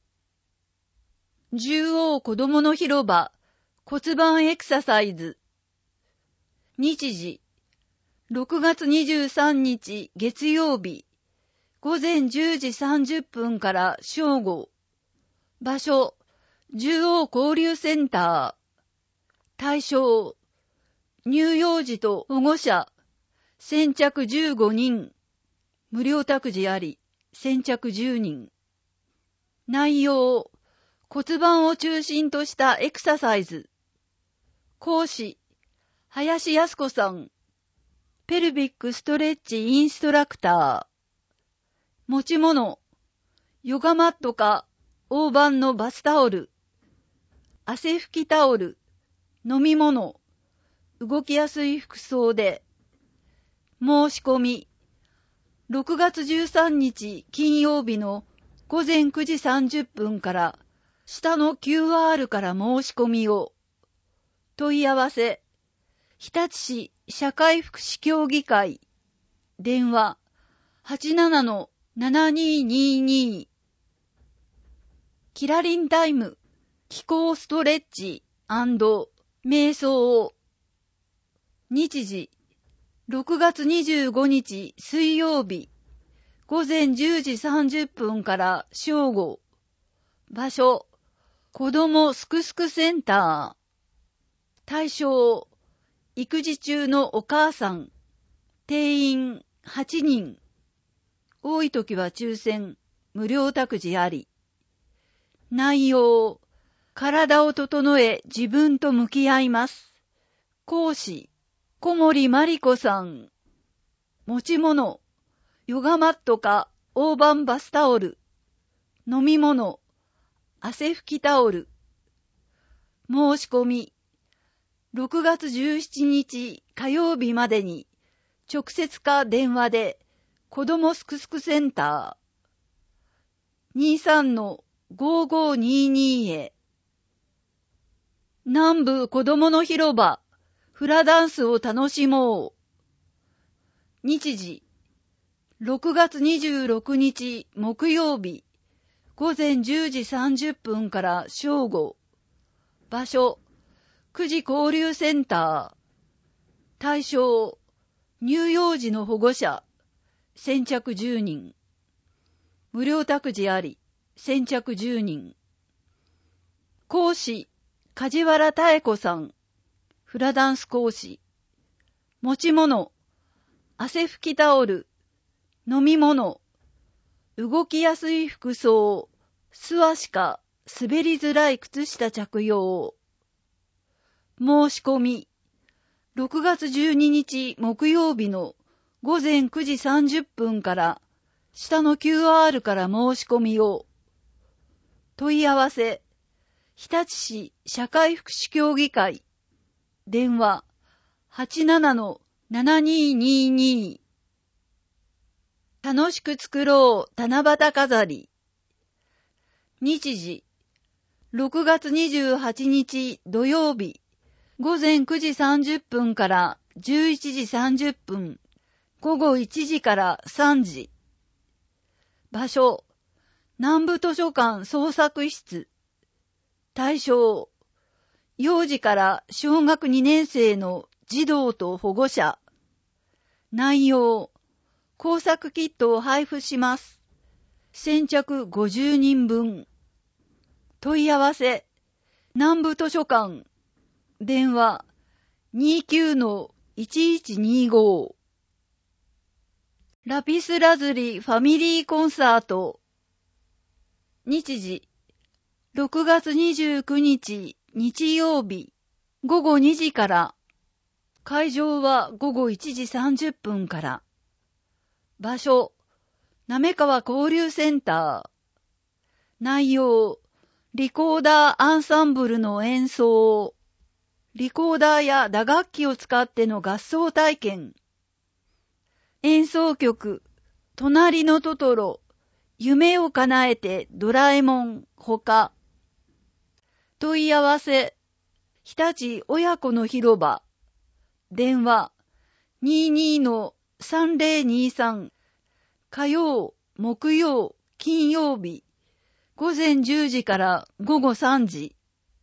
獣王子供の広場骨盤エクササイズ。日時、6月23日月曜日、午前10時30分から正午。場所、獣王交流センター。対象、乳幼児と保護者、先着15人。無料託児あり、先着10人。内容、骨盤を中心としたエクササイズ。講師、林康子さん。ペルビックストレッチインストラクター。持ち物、ヨガマットか大判のバスタオル。汗拭きタオル、飲み物、動きやすい服装で。申し込み、6月13日金曜日の午前9時30分から下の QR から申し込みを。問い合わせ、日立市社会福祉協議会。電話、87-7222。キラリンタイム、気候ストレッチ&瞑想。日時、6月25日水曜日、午前10時30分から正午。場所、子どもすくすくセンター。対象、育児中のお母さん。定員8人。多い時は抽選、無料託児あり。内容、体を整え自分と向き合います。講師、小森まりこさん。持ち物、ヨガマットか大判バスタオル。飲み物、汗拭きタオル。申し込み、6月17日火曜日までに直接か電話で子どもすくすくセンター 23-5522 へ。南部子どもの広場フラダンスを楽しもう。日時、6月26日木曜日、午前10時30分から正午。場所、9時交流センター。対象、乳幼児の保護者、先着10人。無料託児あり、先着10人。講師、梶原妙子さん。フラダンス講師。持ち物、汗拭きタオル、飲み物、動きやすい服装、素足か滑りづらい靴下着用。申し込み、6月12日木曜日の午前9時30分から下の QR から申し込みを。問い合わせ、日立市社会福祉協議会、電話 87-7222。楽しく作ろう七夕飾り。日時、6月28日土曜日、午前9時30分から11時30分、午後1時から3時。場所、南部図書館創作室。対象、幼児から小学2年生の児童と保護者。内容、工作キットを配布します。先着50人分。問い合わせ、南部図書館。電話 29-1125。ラピスラズリファミリーコンサート。日時、6月29日日曜日、午後2時から。会場は午後1時30分から。場所、滑川交流センター。内容、リコーダーアンサンブルの演奏。リコーダーや打楽器を使っての合奏体験。演奏曲、隣のトトロ、夢を叶えてドラえもんほか。問い合わせ、日立親子の広場。電話 22-3023。火曜、木曜、金曜日、午前10時から午後3時。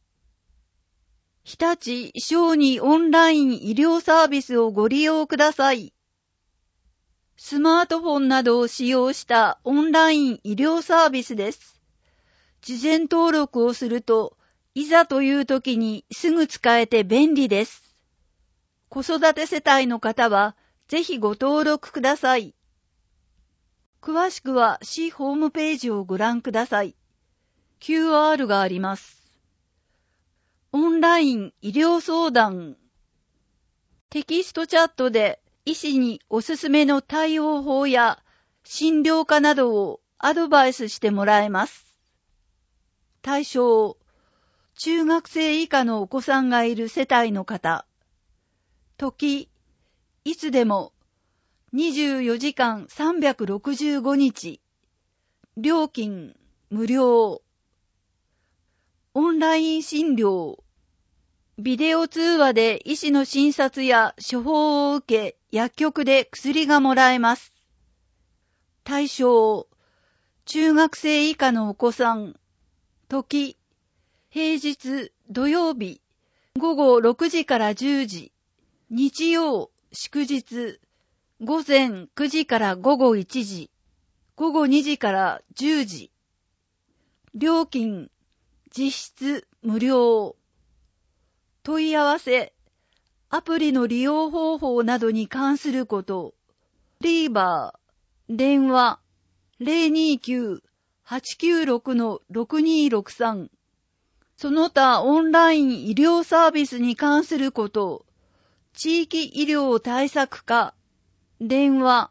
日立小児オンライン医療サービスをご利用ください。スマートフォンなどを使用したオンライン医療サービスです。事前登録をすると、いざという時にすぐ使えて便利です。子育て世帯の方は、ぜひご登録ください。詳しくは市ホームページをご覧ください。QR があります。オンライン医療相談。テキストチャットで医師におすすめの対応法や診療科などをアドバイスしてもらえます。対象、中学生以下のお子さんがいる世帯の方。時、いつでも24時間365日。料金無料。オンライン診療。ビデオ通話で医師の診察や処方を受け、薬局で薬がもらえます。対象、中学生以下のお子さん。時、平日土曜日、午後6時から10時。日曜、祝日、午前9時から午後1時。午後2時から10時。料金、実質無料。問い合わせ、アプリの利用方法などに関すること。リーバー、電話、029-896-6263。その他オンライン医療サービスに関すること。地域医療対策課、電話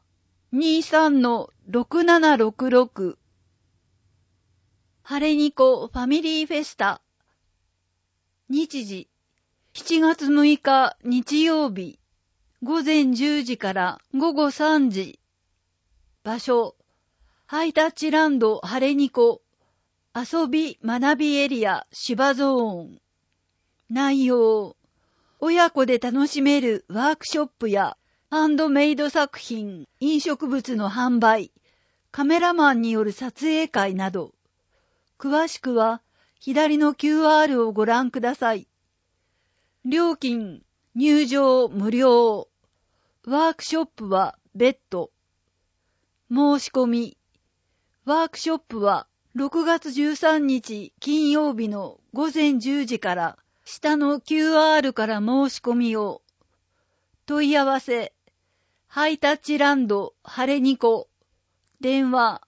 23-6766。ハレニコファミリーフェスタ。日時、7月6日日曜日、午前10時から午後3時。場所、ハイタッチランドハレニコ、遊び学びエリア芝ゾーン。内容、親子で楽しめるワークショップやハンドメイド作品、飲食物の販売、カメラマンによる撮影会など。詳しくは左の QR をご覧ください。料金、入場無料。ワークショップは別途。申し込み。ワークショップは6月13日金曜日の午前10時から下の QR から申し込みを。問い合わせ、ハイタッチランドハレニコ。電話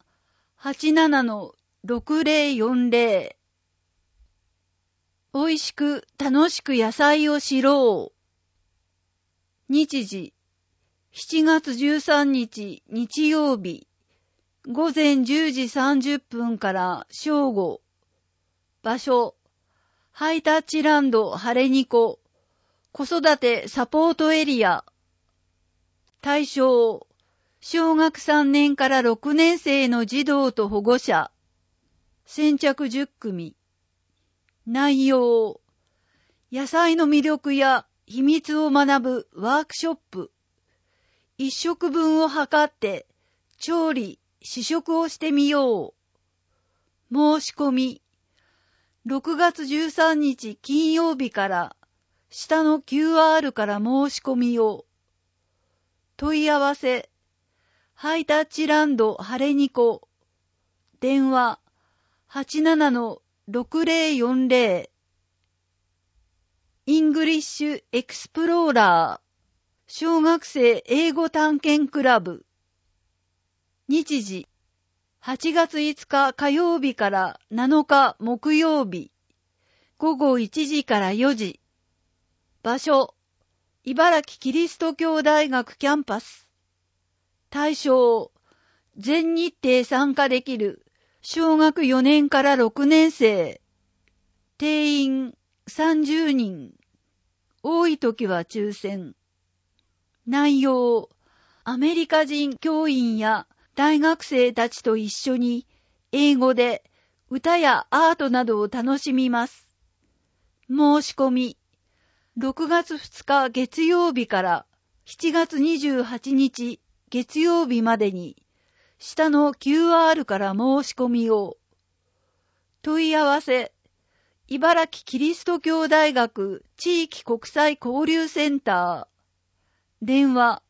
87-6040。おいしく楽しく野菜を知ろう。日時、 7月13日日曜日、午前10時30分から正午。場所、ハイタッチランド晴れにこ、子育てサポートエリア。対象、小学3年から6年生の児童と保護者。先着10組。内容、野菜の魅力や秘密を学ぶワークショップ。1食分を測って調理、試食をしてみよう。申し込み、6月13日金曜日から下の QR から申し込みを。問い合わせ、ハイタッチランド晴れにこ。電話、87-6040。イングリッシュエクスプローラー。小学生英語探検クラブ。日時、8月5日火曜日から7日木曜日。午後1時から4時。場所、茨城キリスト教大学キャンパス。対象、全日程参加できる小学4年から6年生。定員30人。多い時は抽選。内容、アメリカ人教員や大学生たちと一緒に英語で歌やアートなどを楽しみます。申し込み、6月2日月曜日から7月28日月曜日までに下の QR から申し込みを。問い合わせ、茨城キリスト教大学地域国際交流センター。電話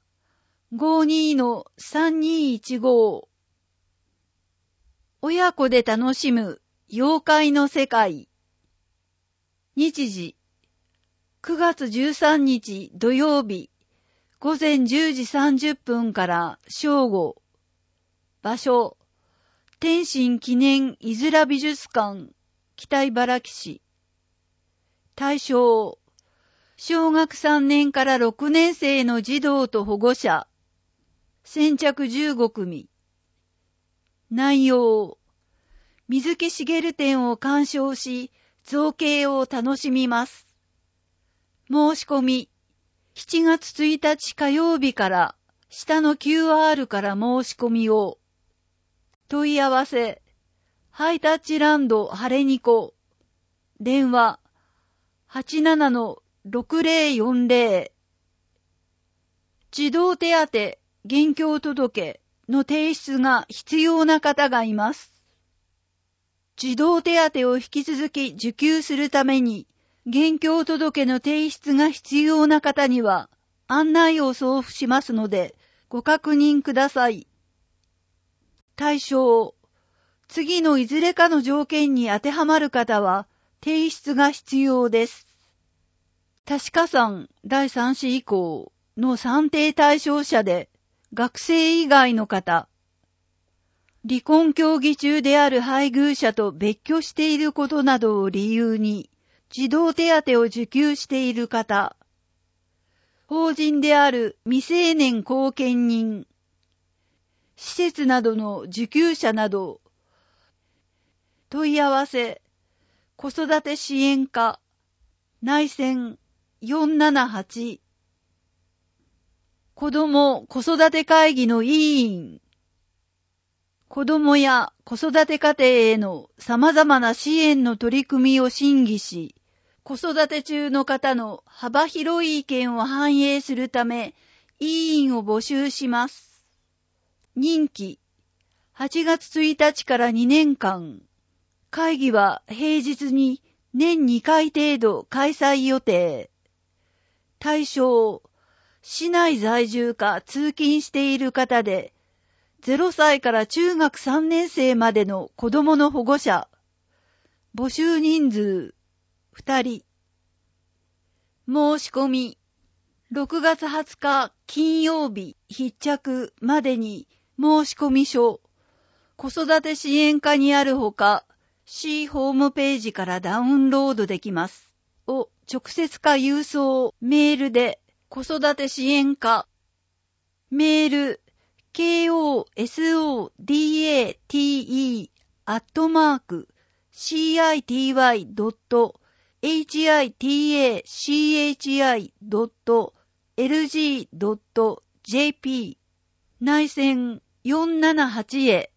52-3215。親子で楽しむ妖怪の世界。日時、9月13日土曜日、午前10時30分から正午。場所、天津記念いづら美術館、北茨城市。対象、小学3年から6年生の児童と保護者。先着15組。内容、水木しげる展を鑑賞し、造形を楽しみます。申し込み、7月1日火曜日から下の QR から申し込みを。問い合わせ、ハイタッチランド晴れにこ。電話、87-6040。児童手当、現況届の提出が必要な方がいます。児童手当を引き続き受給するために、現況届の提出が必要な方には案内を送付しますのでご確認ください。対象、次のいずれかの条件に当てはまる方は提出が必要です。確か算第3子以降の算定対象者で学生以外の方、離婚協議中である配偶者と別居していることなどを理由に児童手当を受給している方、法人である未成年後見人、施設などの受給者など、問い合わせ、子育て支援課、内線478、子ども子育て会議の委員、子どもや子育て家庭への様々な支援の取り組みを審議し、子育て中の方の幅広い意見を反映するため、委員を募集します。任期、8月1日から2年間。会議は平日に年2回程度開催予定。対象、市内在住か通勤している方で、0歳から中学3年生までの子どもの保護者。募集人数、2人。申し込み、6月20日金曜日必着までに申し込み書、子育て支援課にあるほか、市ホームページからダウンロードできます。を直接か郵送、メールで子育て支援課メール、kosodate@citi.hitchi.lg.jp 内線478へ。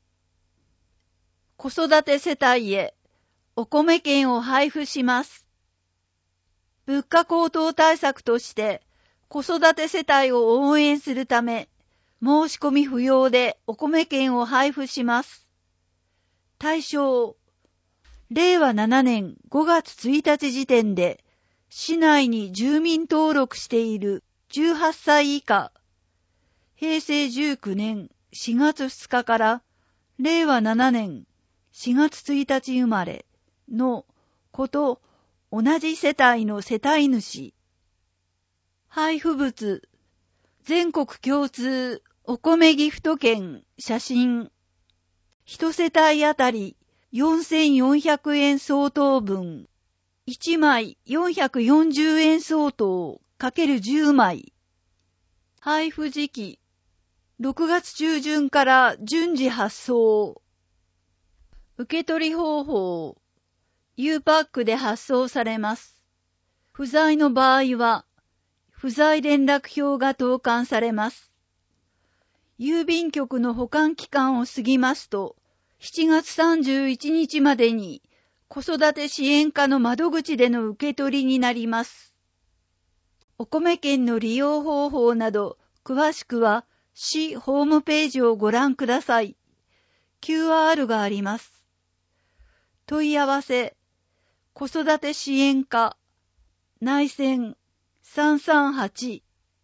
子育て世帯へお米券を配布します。物価高騰対策として子育て世帯を応援するため、申し込み不要でお米券を配布します。対象、令和7年5月1日時点で市内に住民登録している18歳以下、平成19年4月2日から令和7年4月1日生まれの子と同じ世帯の世帯主。配布物、全国共通お米ギフト券写真。一世帯あたり4400円相当分。1枚440円相当×10枚。配布時期、6月中旬から順次発送。受け取り方法、U パックで発送されます。不在の場合は、不在連絡票が投函されます。郵便局の保管期間を過ぎますと、7月31日までに子育て支援課の窓口での受け取りになります。お米券の利用方法など、詳しくは市ホームページをご覧ください。QR があります。問い合わせ、子育て支援課、内線338。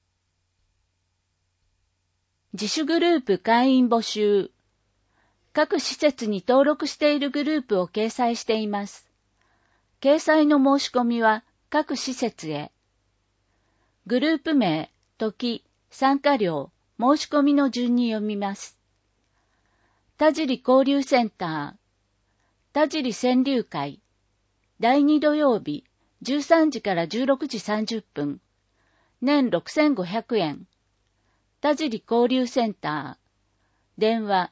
自主グループ会員募集。各施設に登録しているグループを掲載しています。掲載の申し込みは各施設へ。グループ名、時、参加料、申し込みの順に読みます。田尻交流センター、田尻川柳会、第2土曜日、13時から16時30分、年6500円。田尻交流センター、電話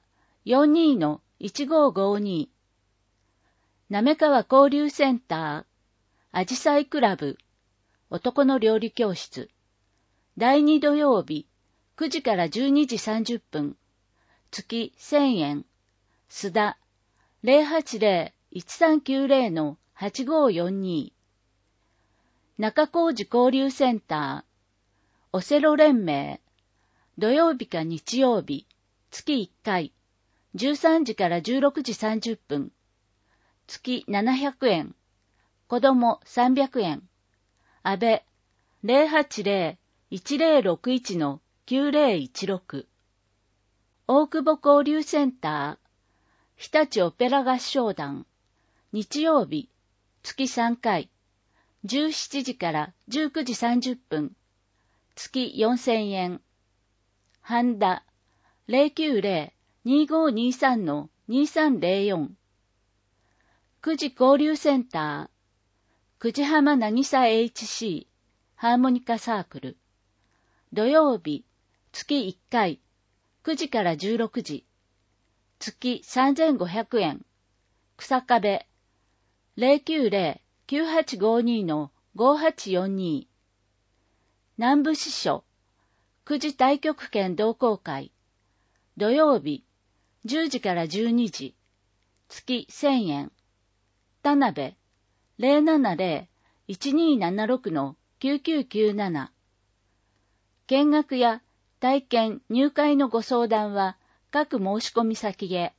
42-1552。滑川交流センター、あじさいクラブ、男の料理教室、第2土曜日、9時から12時30分、月1000円、須田、080-1390-8542。中小路交流センター、オセロ連盟、土曜日か日曜日、月1回、13時から16時30分、月700円、子供300円、安倍、080-1061-9016。大久保交流センター、日立オペラ合唱団、日曜日、月3回、17時から19時30分、月4000円。半田、090-2523-2304。久慈交流センター、久慈浜なぎさ HC、ハーモニカサークル。土曜日、月1回、9時から16時。月3500円。草壁、090-9852-5842。南部支所、久慈太極拳同好会。土曜日、10時から12時。月1000円。田辺、070-1276-9997。見学や体験・入会のご相談は各申し込み先へ。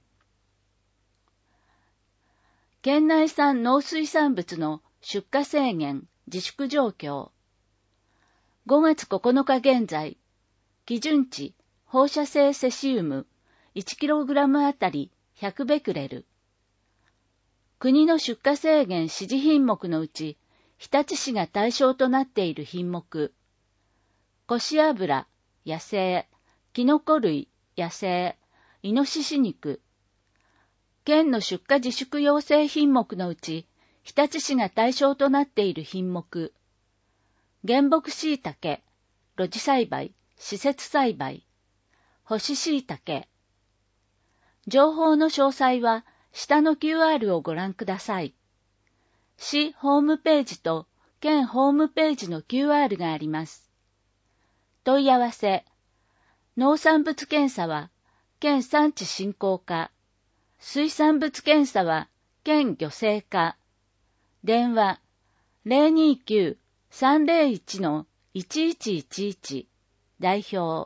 県内産農水産物の出荷制限・自粛状況。5月9日現在、基準値放射性セシウム 1kg あたり100ベクレル。国の出荷制限指示品目のうち、日立市が対象となっている品目。こし油、野生、キノコ類、野生、イノシシ肉。県の出荷自粛要請品目のうち、日立市が対象となっている品目。原木椎茸、露地栽培、 施設栽培、干し椎茸。情報の詳細は下の QR をご覧ください。市ホームページと県ホームページの QR があります。問い合わせ。農産物検査は県産地振興課。水産物検査は県漁政課。電話 029-301-1111 代表。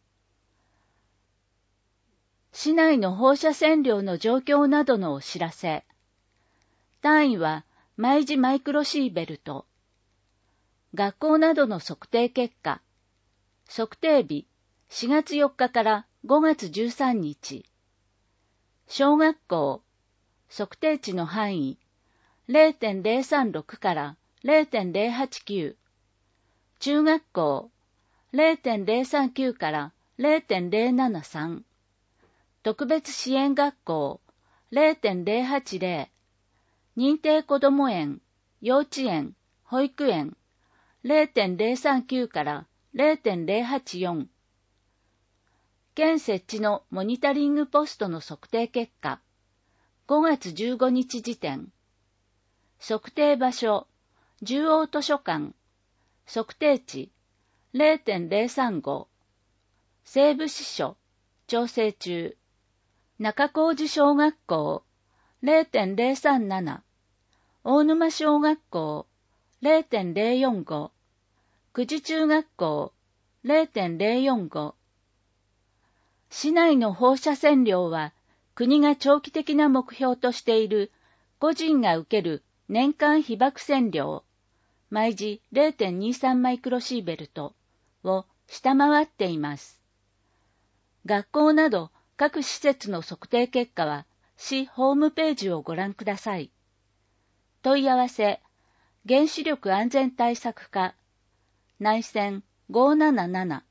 市内の放射線量の状況などのお知らせ。単位は毎時マイクロシーベルト。学校などの測定結果。測定日4月4日から5月13日。小学校。測定値の範囲 0.036 から0.089。中学校 0.039 から0.073。特別支援学校 0.080。認定こども園、幼稚園、保育園 0.039 から0.084。県設置のモニタリングポストの測定結果、5月15日時点。測定場所、中央図書館。測定値 0.035。西部支所、調整中。中高寺小学校 0.037。大沼小学校 0.045。久慈中学校 0.045。市内の放射線量は国が長期的な目標としている個人が受ける年間被曝線量毎時 0.23 マイクロシーベルトを下回っています。学校など各施設の測定結果は市ホームページをご覧ください。問い合わせ、原子力安全対策課、内線577。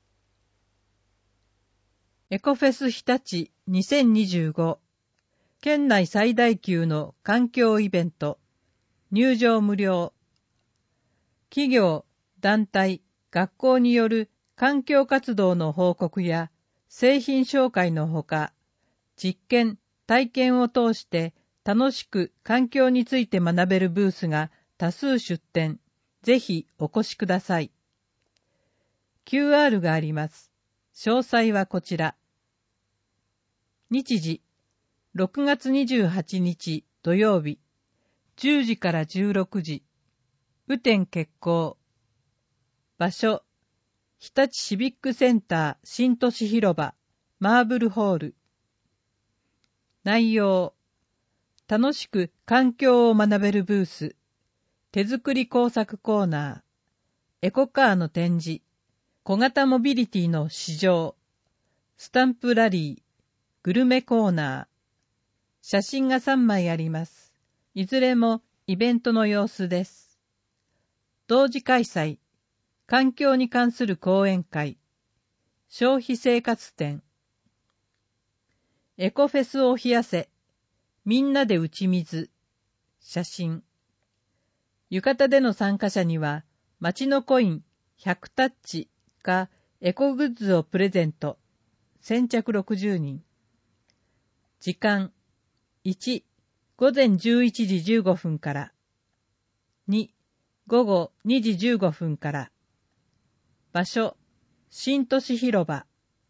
エコフェス日立2025県内最大級の環境イベント入場無料。企業、団体、学校による環境活動の報告や製品紹介のほか、実験、体験を通して楽しく環境について学べるブースが多数出展。ぜひお越しください。QR があります。詳細はこちら。日時、6月28日土曜日、10時から16時。雨天決行。場所、日立シビックセンター新都市広場マーブルホール。内容、楽しく環境を学べるブース、手作り工作コーナー、エコカーの展示、小型モビリティの試乗、スタンプラリー、グルメコーナー、写真が3枚あります。いずれもイベントの様子です。同時開催、環境に関する講演会、消費生活展、エコフェスを冷やせ、みんなで打ち水、写真。浴衣での参加者には、町のコイン100タッチかエコグッズをプレゼント。先着60人。時間、1、午前11時15分から。2、午後2時15分から。場所、新都市広場。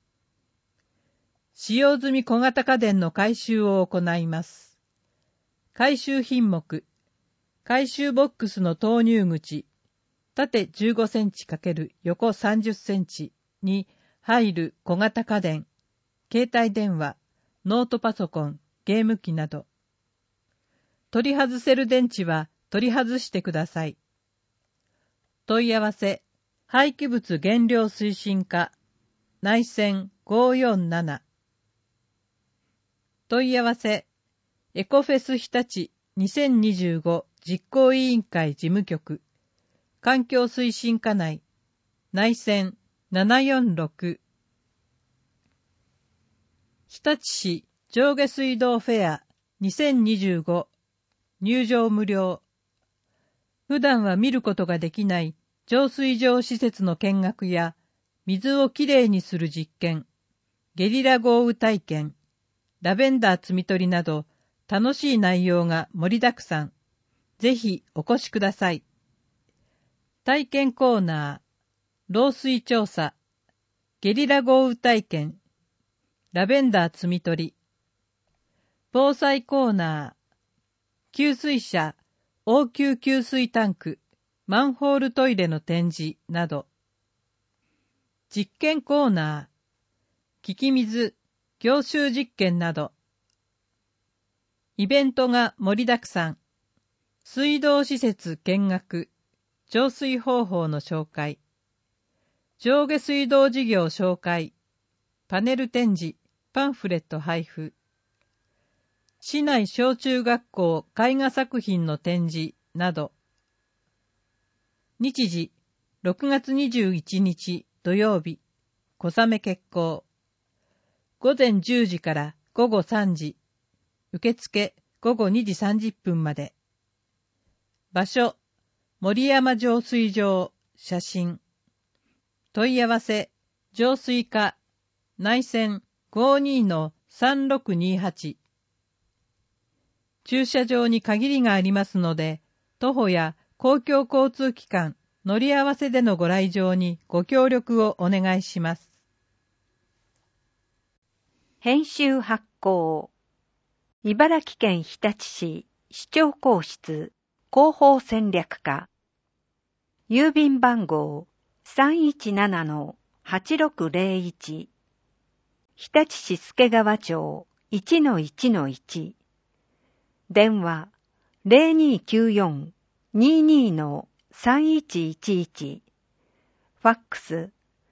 使用済み小型家電の回収を行います。回収品目、回収ボックスの投入口、縦15センチ×横30センチに入る小型家電、携帯電話、ノートパソコン、ゲーム機など。取り外せる電池は取り外してください。問い合わせ、廃棄物減量推進課、内線547。問い合わせ、エコフェス日立2025実行委員会事務局、環境推進課内、内線746。日立市上下水道フェア2025入場無料。普段は見ることができない浄水場施設の見学や水をきれいにする実験、ゲリラ豪雨体験、ラベンダー摘み取りなど楽しい内容が盛りだくさん。ぜひお越しください。体験コーナー、漏水調査、ゲリラ豪雨体験、ラベンダー摘み取り、防災コーナー、給水車、応急給水タンク、マンホールトイレの展示など、実験コーナー、聞き水、凝集実験など、イベントが盛りだくさん、水道施設見学、浄水方法の紹介、上下水道事業紹介、パネル展示、パンフレット配布、市内小中学校絵画作品の展示など、日時、6月21日土曜日、小雨決行。午前10時から午後3時、受付午後2時30分まで。場所、森山浄水場、写真。問い合わせ、浄水課、内線 52-3628。駐車場に限りがありますので、徒歩や公共交通機関、乗り合わせでのご来場にご協力をお願いします。 編集発行。茨城県日立市市長公室広報戦略課。郵便番号 317-8601。日立市助川町 1-1-1。電話 0294-22-3111。ファックス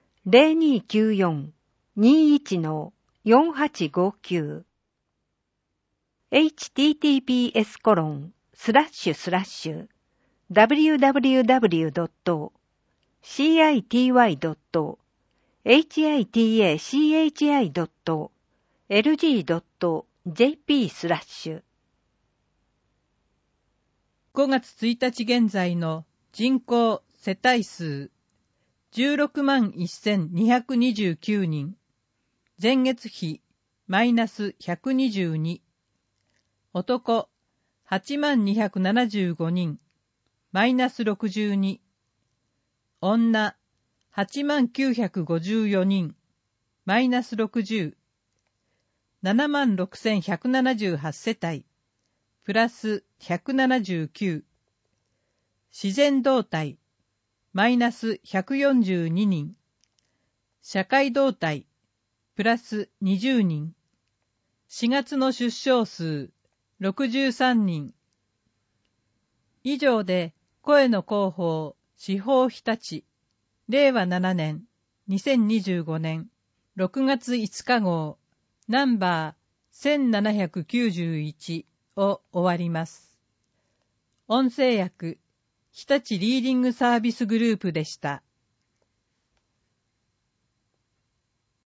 0294-21-4859。https://www.city.lg.jp/。 5月1日現在の人口世帯数161,229人、前月比マイナス122、男8275人、マイナス62、女8954人、マイナス60、76,178世帯、プラス179、自然動態、マイナス142人、社会動態、プラス20人、4月の出生数、63人。以上で、声の広報、司法日立、令和7年、2025年、6月5日号、ナンバー1791を終わります。音声訳、日立リーディングサービスグループでした。